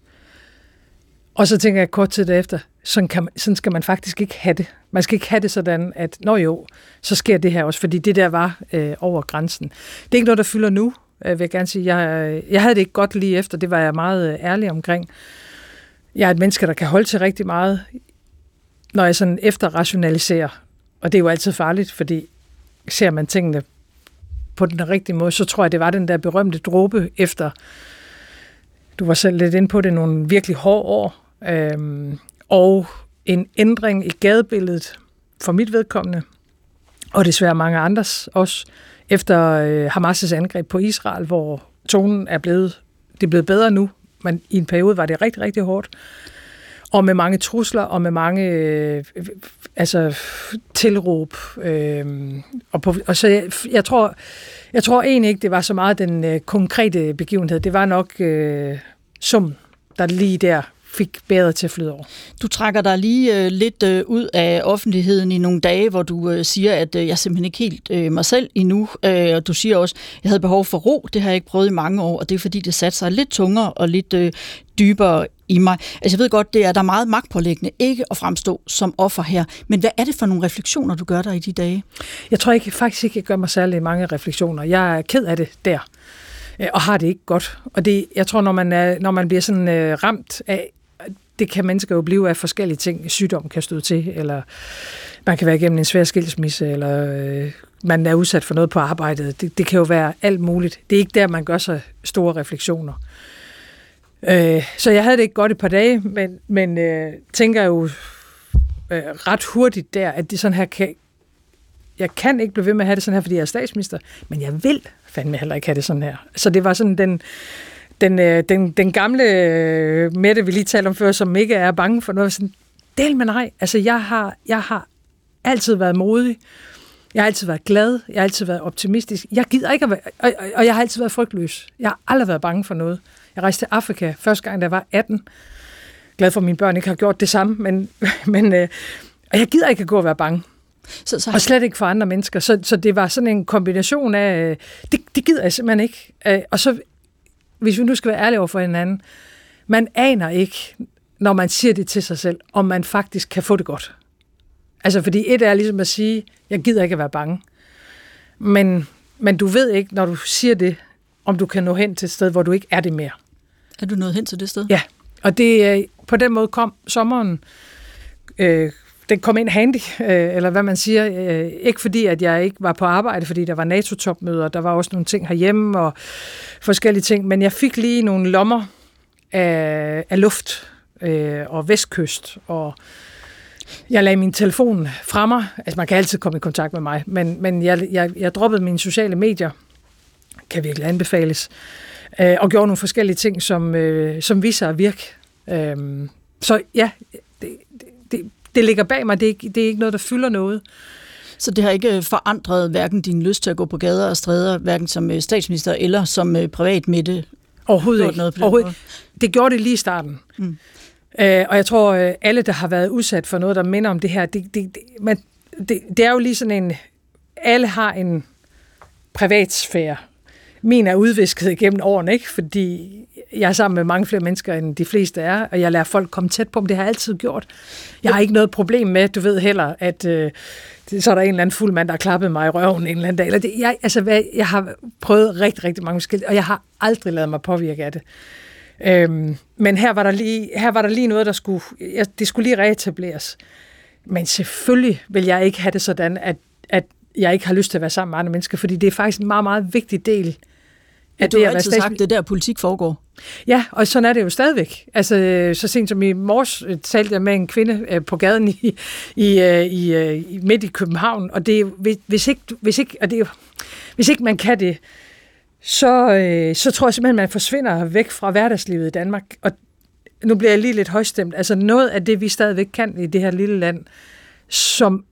Speaker 1: Og så tænker jeg kort tid derefter, sådan, kan man, sådan skal man faktisk ikke have det. Man skal ikke have det sådan, at nå jo, så sker det her også, fordi det der var øh, over grænsen. Det er ikke noget, der fylder nu, øh, vil jeg gerne sige. Jeg, jeg havde det ikke godt lige efter, det var jeg meget øh, ærlig omkring. Jeg er et menneske, der kan holde til rigtig meget, når jeg sådan efterrationaliserer. Og det er jo altid farligt, fordi ser man tingene på den rigtige måde, så tror jeg, det var den der berømte dråbe efter, du var selv lidt inde på det, nogle virkelig hårde år, øhm, og en ændring i gadebilledet for mit vedkommende, og desværre mange andres også, efter øh, Hamas' angreb på Israel, hvor tonen er blevet, det er blevet bedre nu, men i en periode var det rigtig, rigtig hårdt, og med mange trusler, og med mange øh, altså, tilråb. Øh, og, på, og så jeg, jeg, tror, jeg tror egentlig ikke, det var så meget den øh, konkrete begivenhed. Det var nok øh, summen, der lige der fik bedre til at flyde over.
Speaker 2: Du trækker dig lige øh, lidt øh, ud af offentligheden i nogle dage, hvor du øh, siger, at øh, jeg er simpelthen ikke helt øh, mig selv endnu. Øh, og du siger også, at jeg havde behov for ro. Det har jeg ikke prøvet i mange år, og det er fordi, det satte sig lidt tungere og lidt øh, dybere i mig. Altså jeg ved godt, det er der er meget magtpålæggende ikke at fremstå som offer her. Men hvad er det for nogle refleksioner, du gør der i de dage?
Speaker 1: Jeg tror ikke, faktisk ikke, jeg gør mig særlig mange refleksioner. Jeg er ked af det der, og har det ikke godt. Og det, jeg tror, når man, er, når man bliver sådan øh, ramt af, det kan mennesker jo blive af forskellige ting. Sygdom kan støde til, eller man kan være igennem en svær skilsmisse, eller øh, man er udsat for noget på arbejdet. Det, det kan jo være alt muligt. Det er ikke der, man gør sig store refleksioner. Øh, så jeg havde det ikke godt et par dage, men, men øh, tænker jo øh, ret hurtigt der, at det sådan her kan, jeg kan ikke blive ved med at have det sådan her, fordi jeg er statsminister, men jeg vil fandme heller ikke have det sådan her. Så det var sådan den Den, den, den gamle Mette, vi lige talte om før, som ikke er bange for noget, sådan, del med nej. Altså, jeg har, jeg har altid været modig. Jeg har altid været glad. Jeg har altid været optimistisk. Jeg gider ikke at være, og, og jeg har altid været frygtløs. Jeg har aldrig været bange for noget. Jeg rejste til Afrika første gang, da jeg var atten. Glad for, at mine børn ikke har gjort det samme, men, men øh, og jeg gider ikke at gå og være bange. Så, så... Og slet ikke for andre mennesker. Så, så det var sådan en kombination af, øh, det, det gider jeg simpelthen ikke. Øh, og så hvis vi nu skal være ærlige over for hinanden, man aner ikke, når man siger det til sig selv, om man faktisk kan få det godt. Altså, fordi et er ligesom at sige, jeg gider ikke at være bange. Men, men du ved ikke, når du siger det, om du kan nå hen til et sted, hvor du ikke er det mere.
Speaker 2: Er du nået hen til det sted?
Speaker 1: Ja, og det, på den måde kom sommeren, øh, den kom ind handy, øh, eller hvad man siger. Øh, ikke fordi, at jeg ikke var på arbejde, fordi der var NATO-topmøder, der var også nogle ting herhjemme og forskellige ting, men jeg fik lige nogle lommer af, af luft øh, og vestkyst, og jeg lagde min telefon fra mig. Altså, man kan altid komme i kontakt med mig, men, men jeg, jeg, jeg droppede mine sociale medier, kan virkelig anbefales, øh, og gjorde nogle forskellige ting, som, øh, som viser at virke. Øh, så ja, det, det, det ligger bag mig. Det er, ikke, det er ikke noget, der fylder noget.
Speaker 2: Så det har ikke forandret hverken din lyst til at gå på gader og stræder, hverken som statsminister eller som privat Mette?
Speaker 1: Overhovedet ikke. Noget Overhovedet. Det gjorde det lige i starten. Mm. Øh, og jeg tror, alle, der har været udsat for noget, der minder om det her, det, det, det, man, det, det er jo lige sådan en... Alle har en privatsfære. Min er udvisket igennem årene, ikke? Fordi jeg er sammen med mange flere mennesker, end de fleste er, og jeg lader folk komme tæt på dem. Det har jeg altid gjort. Jeg har ikke noget problem med, du ved heller, at øh, så er der en eller anden fuld mand, der har klappet mig i røven en eller anden dag. Eller det, jeg, altså, hvad, jeg har prøvet rigtig, rigtig mange forskellige, og jeg har aldrig ladet mig påvirke af det. Øhm, men her var, der lige, her var der lige noget, der skulle, jeg, det skulle lige reetableres. Men selvfølgelig vil jeg ikke have det sådan, at, at jeg ikke har lyst til at være sammen med andre mennesker, fordi det er faktisk en meget, meget vigtig del.
Speaker 2: Ja, du har altid sagt, det der politik foregår.
Speaker 1: Ja, og sådan er det jo stadigvæk. Altså, så sent som i morges talte jeg med en kvinde på gaden i, i, i, i midt i København, og det er, hvis ikke, hvis ikke, og det er, hvis ikke man kan det, så, så tror jeg simpelthen, man forsvinder væk fra hverdagslivet i Danmark. Og nu bliver jeg lige lidt højstemt. Altså noget af det, vi stadigvæk kan i det her lille land, som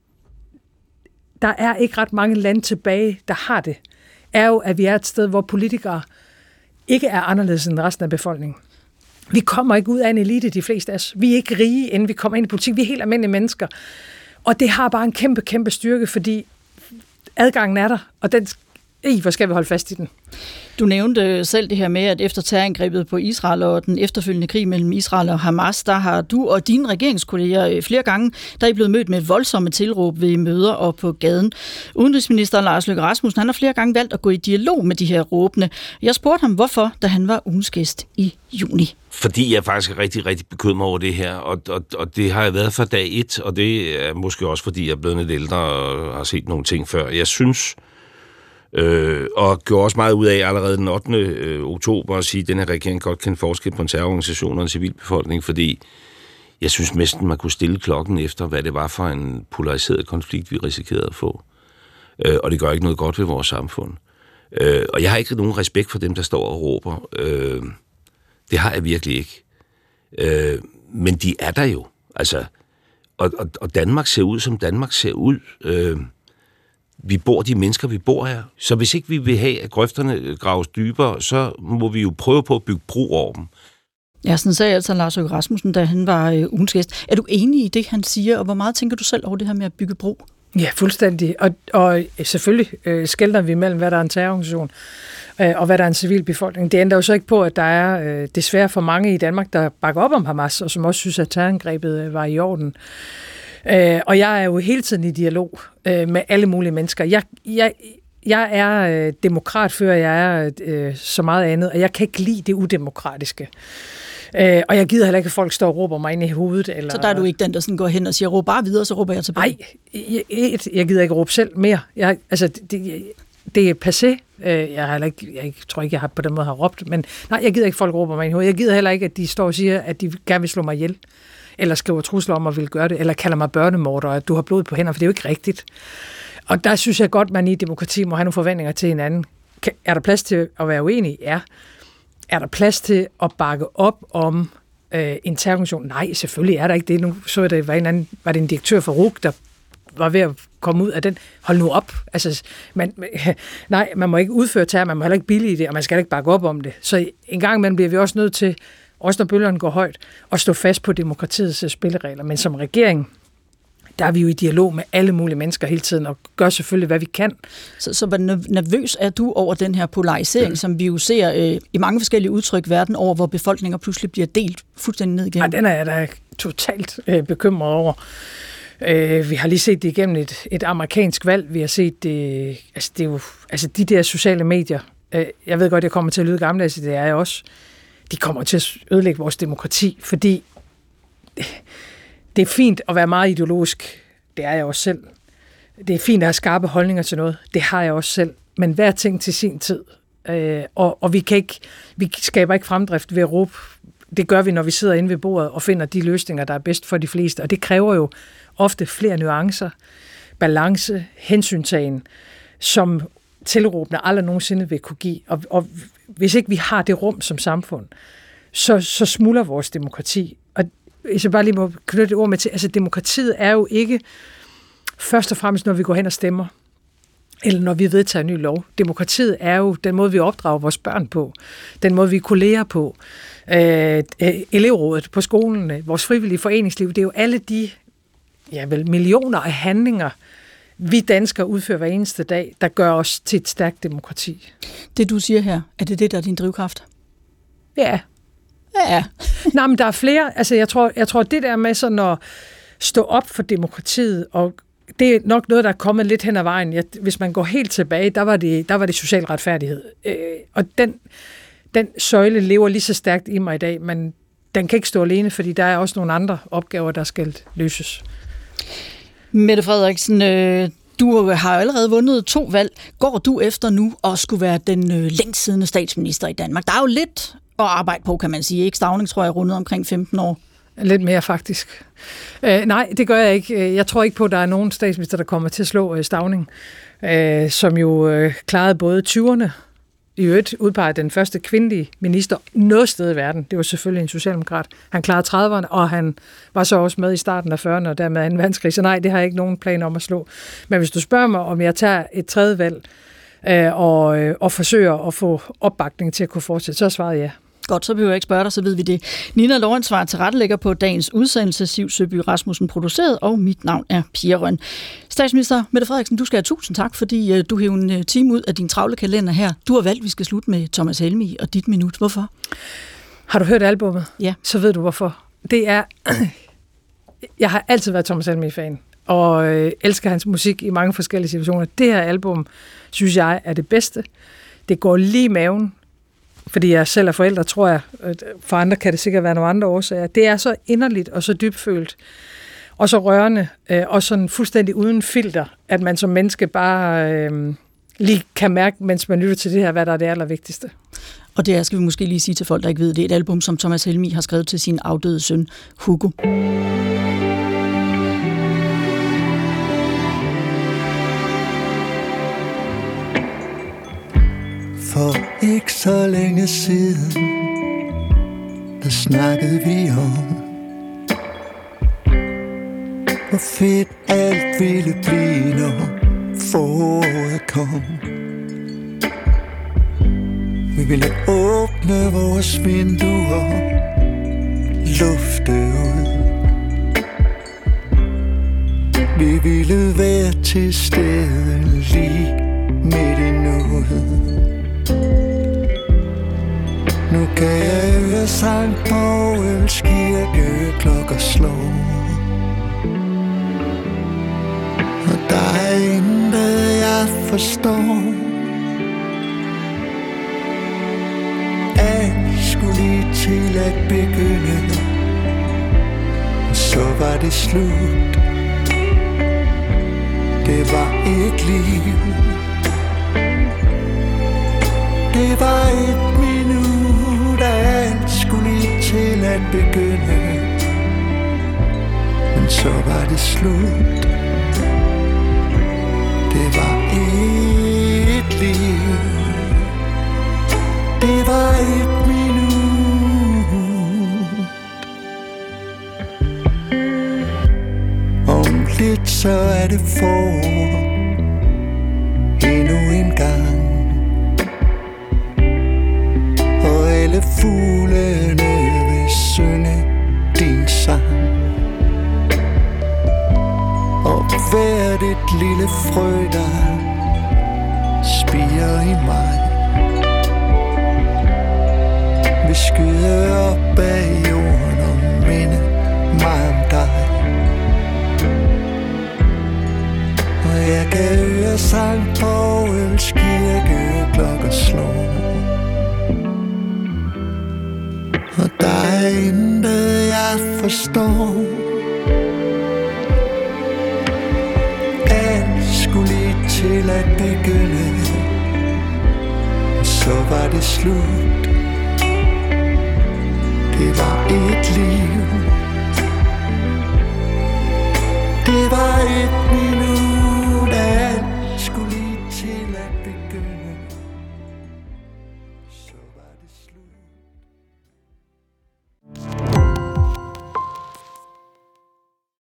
Speaker 1: der er ikke ret mange lande tilbage, der har det, er jo, at vi er et sted, hvor politikere ikke er anderledes end resten af befolkningen. Vi kommer ikke ud af en elite, de fleste af os. Vi er ikke rige, inden vi kommer ind i politik. Vi er helt almindelige mennesker. Og det har bare en kæmpe, kæmpe styrke, fordi adgangen er der, og den, i, hvor skal vi holde fast i den.
Speaker 2: Du nævnte selv det her med, at efter terrorangrebet på Israel og den efterfølgende krig mellem Israel og Hamas, der har du og dine regeringskolleger flere gange, der er blevet mødt med voldsomme tilråb ved møder og på gaden. Udenrigsminister Lars Løkke Rasmussen, han har flere gange valgt at gå i dialog med de her råbende. Jeg spurgte ham, hvorfor, da han var ugens gæst i juni.
Speaker 9: Fordi jeg faktisk er rigtig, rigtig bekymret over det her, og, og, og det har jeg været fra dag et, og det er måske også, fordi jeg er blevet lidt ældre og har set nogle ting før. Jeg synes, øh, og gjorde også meget ud af allerede den ottende oktober at sige, at den her regering godt kan forskel på en terrororganisation og en civilbefolkning, fordi jeg synes næsten, man kunne stille klokken efter, hvad det var for en polariseret konflikt, vi risikerede at få. Øh, og det gør ikke noget godt ved vores samfund. Øh, og jeg har ikke nogen respekt for dem, der står og råber. Øh, Det har jeg virkelig ikke. Øh, men de er der jo. Altså, og, og, og Danmark ser ud, som Danmark ser ud. Øh, vi bor de mennesker, vi bor her. Så hvis ikke vi vil have, at grøfterne graves dybere, så må vi jo prøve på at bygge bro over dem.
Speaker 2: Ja, sådan sagde altså Lars Løkke Rasmussen, da han var øh, ugens gæst. Er du enig i det, han siger, og hvor meget tænker du selv over det her med at bygge bro?
Speaker 1: Ja, fuldstændig. Og, og selvfølgelig øh, skelner vi mellem, hvad der er en terrororganisation, øh, og hvad der er en civilbefolkning. Det ændrer jo så ikke på, at der er øh, desværre for mange i Danmark, der bakker op om Hamas, og som også synes, at terrorangrebet øh, var i orden. Øh, og jeg er jo hele tiden i dialog øh, med alle mulige mennesker. Jeg, jeg, jeg er øh, demokrat, før jeg er øh, så meget andet, og jeg kan ikke lide det udemokratiske. Øh, og jeg gider heller ikke, at folk står og råber mig ind i hovedet. Eller... Så
Speaker 2: der er du ikke den, der sådan går hen og siger, råb bare videre, så råber jeg tilbage?
Speaker 1: Nej, jeg, jeg gider ikke råbe selv mere. Jeg, altså, det, det er passé. Jeg, har ikke, jeg tror ikke, jeg har på den måde har råbt, men nej, jeg gider ikke, folk råber mig ind i hovedet. Jeg gider heller ikke, at de står og siger, at de gerne vil slå mig ihjel, eller skriver trusler om at vil gøre det, eller kalder mig børnemorder, at du har blod på hænder, for det er jo ikke rigtigt. Og der synes jeg godt, man i demokrati må have nogle forventninger til hinanden. Er der plads til at være uenig? Ja. Er der plads til at bakke op om øh, en terrororganisation? Nej, selvfølgelig er der ikke det. Nu så jeg, det var en anden, var det en direktør for R U C, der var ved at komme ud af den. Hold nu op. Altså, man, nej, man må ikke udføre terror, man må heller ikke billige det, og man skal ikke bakke op om det. Så en gang imellem bliver vi også nødt til, også når bølgerne går højt, at stå fast på demokratiets spilleregler. Men som regering, der er vi jo i dialog med alle mulige mennesker hele tiden, og gør selvfølgelig, hvad vi kan.
Speaker 2: Så, så hvor nervøs er du over den her polarisering, ja. som vi jo ser øh, i mange forskellige udtryk verden over, hvor befolkninger pludselig bliver delt fuldstændig ned igennem?
Speaker 1: Ja, den er jeg da totalt øh, bekymret over. Øh, vi har lige set det igennem et, et amerikansk valg. Vi har set det, altså det er jo, altså de der sociale medier. Øh, jeg ved godt, jeg kommer til at lyde gammeldags, det er jeg også. De kommer til at ødelægge vores demokrati, fordi det er fint at være meget ideologisk. Det er jeg også selv. Det er fint at have skarpe holdninger til noget. Det har jeg også selv. Men hver ting til sin tid. Øh, og, og vi kan ikke, vi skaber ikke fremdrift ved at råbe. Det gør vi, når vi sidder inde ved bordet og finder de løsninger, der er bedst for de fleste. Og det kræver jo ofte flere nuancer, balance, hensyntagen, som tilråbende aldrig nogensinde vil kunne give. Og, og hvis ikke vi har det rum som samfund, så, så smuldrer vores demokrati. Og hvis jeg bare lige må knytte et ord med til, altså demokratiet er jo ikke først og fremmest, når vi går hen og stemmer, eller når vi vedtager en ny lov. Demokratiet er jo den måde, vi opdrager vores børn på, den måde, vi kolleger på, øh, elevrådet på skolen, vores frivillige foreningsliv. Det er jo alle de ja, vel, millioner af handlinger, vi danskere udfører hver eneste dag, der gør os til et stærkt demokrati.
Speaker 2: Det, du siger her, er det det, der er din drivkraft?
Speaker 1: Ja.
Speaker 2: Ja.
Speaker 1: Nej, men der er flere. Altså, jeg tror, jeg tror det der med sådan at stå op for demokratiet, og det er nok noget, der er kommet lidt hen ad vejen. Jeg, hvis man går helt tilbage, der var det, der var det social retfærdighed. Øh, og den, den søjle lever lige så stærkt i mig i dag, men den kan ikke stå alene, fordi der er også nogle andre opgaver, der skal løses.
Speaker 2: Mette Frederiksen, øh, du har allerede vundet to valg. Går du efter nu og skulle være den øh, længst siddende statsminister i Danmark? Der er jo lidt at arbejde på, kan man sige. Ikke? Stauning, tror jeg, rundet omkring femten år.
Speaker 1: Lidt mere, faktisk. Øh, nej, det gør jeg ikke. Jeg tror ikke på, at der er nogen statsminister, der kommer til at slå øh, Stauning, øh, som jo øh, klarede både tyverne, i øvrigt udpeget den første kvindelige minister noget sted i verden. Det var selvfølgelig en socialdemokrat. Han klarede trediverne, og han var så også med i starten af fyrrerne, og dermed anden verdenskrig. Så nej, det har jeg ikke nogen plan om at slå. Men hvis du spørger mig, om jeg tager et tredje valg, øh, og, øh, og forsøger at få opbakning til at kunne fortsætte, så er svaret ja.
Speaker 2: Godt, så behøver jeg ikke spørge dig, så ved vi det. Nina Lorentz var tilrettelægger på dagens udsendelse, Siv Søby Rasmussen produceret, og mit navn er Pia Røn. Statsminister Mette Frederiksen, du skal have tusind tak, fordi du hæver en time ud af din travle kalender her. Du har valgt, at vi skal slutte med Thomas Helmig og dit minut. Hvorfor?
Speaker 1: Har du hørt albumet?
Speaker 2: Ja.
Speaker 1: Så ved du hvorfor. Det er... Jeg har altid været Thomas Helmig-fan, og øh, elsker hans musik i mange forskellige situationer. Det her album, synes jeg, er det bedste. Det går lige i maven, fordi jeg selv er forældre, tror jeg. For andre kan det sikkert være nogle andre årsager. Det er så inderligt og så dybfølt, og så rørende, øh, og sådan fuldstændig uden filter, at man som menneske bare øh, lige kan mærke, mens man lytter til det her, hvad der er det allervigtigste.
Speaker 2: Og det her skal vi måske lige sige til folk, der ikke ved det. Et album, som Thomas Helmig har skrevet til sin afdøde søn, Hugo.
Speaker 10: For ikke så længe siden, der snakkede vi om, hvor fedt alt ville blive, når foråret kom. Vi ville åbne vores vinduer, lufte ud. Vi ville være til stede lige midt i nuet. Nu kan jeg høre sang på Ølskirke, klokker slår. Og der er intet jeg forstår. Alt skulle lige til at begynde, så var det slut. Det var et liv. Det var et minut, alt skulle lige til at begynde, men så var det slut. Det var et liv. Det var et minut. Om lidt så er det forår endnu en gang, og alle fuglene vil synge din sang. Og hvert et lille frø, der spirer i mig, vil skyde op bag jorden og minde mig om dig. Og jeg kan høre sang på Ølskirke, klokker slår. Og der er intet jeg forstår. Alt skulle lige til at begynde, så var det slut. Det var et liv. Det var et minut.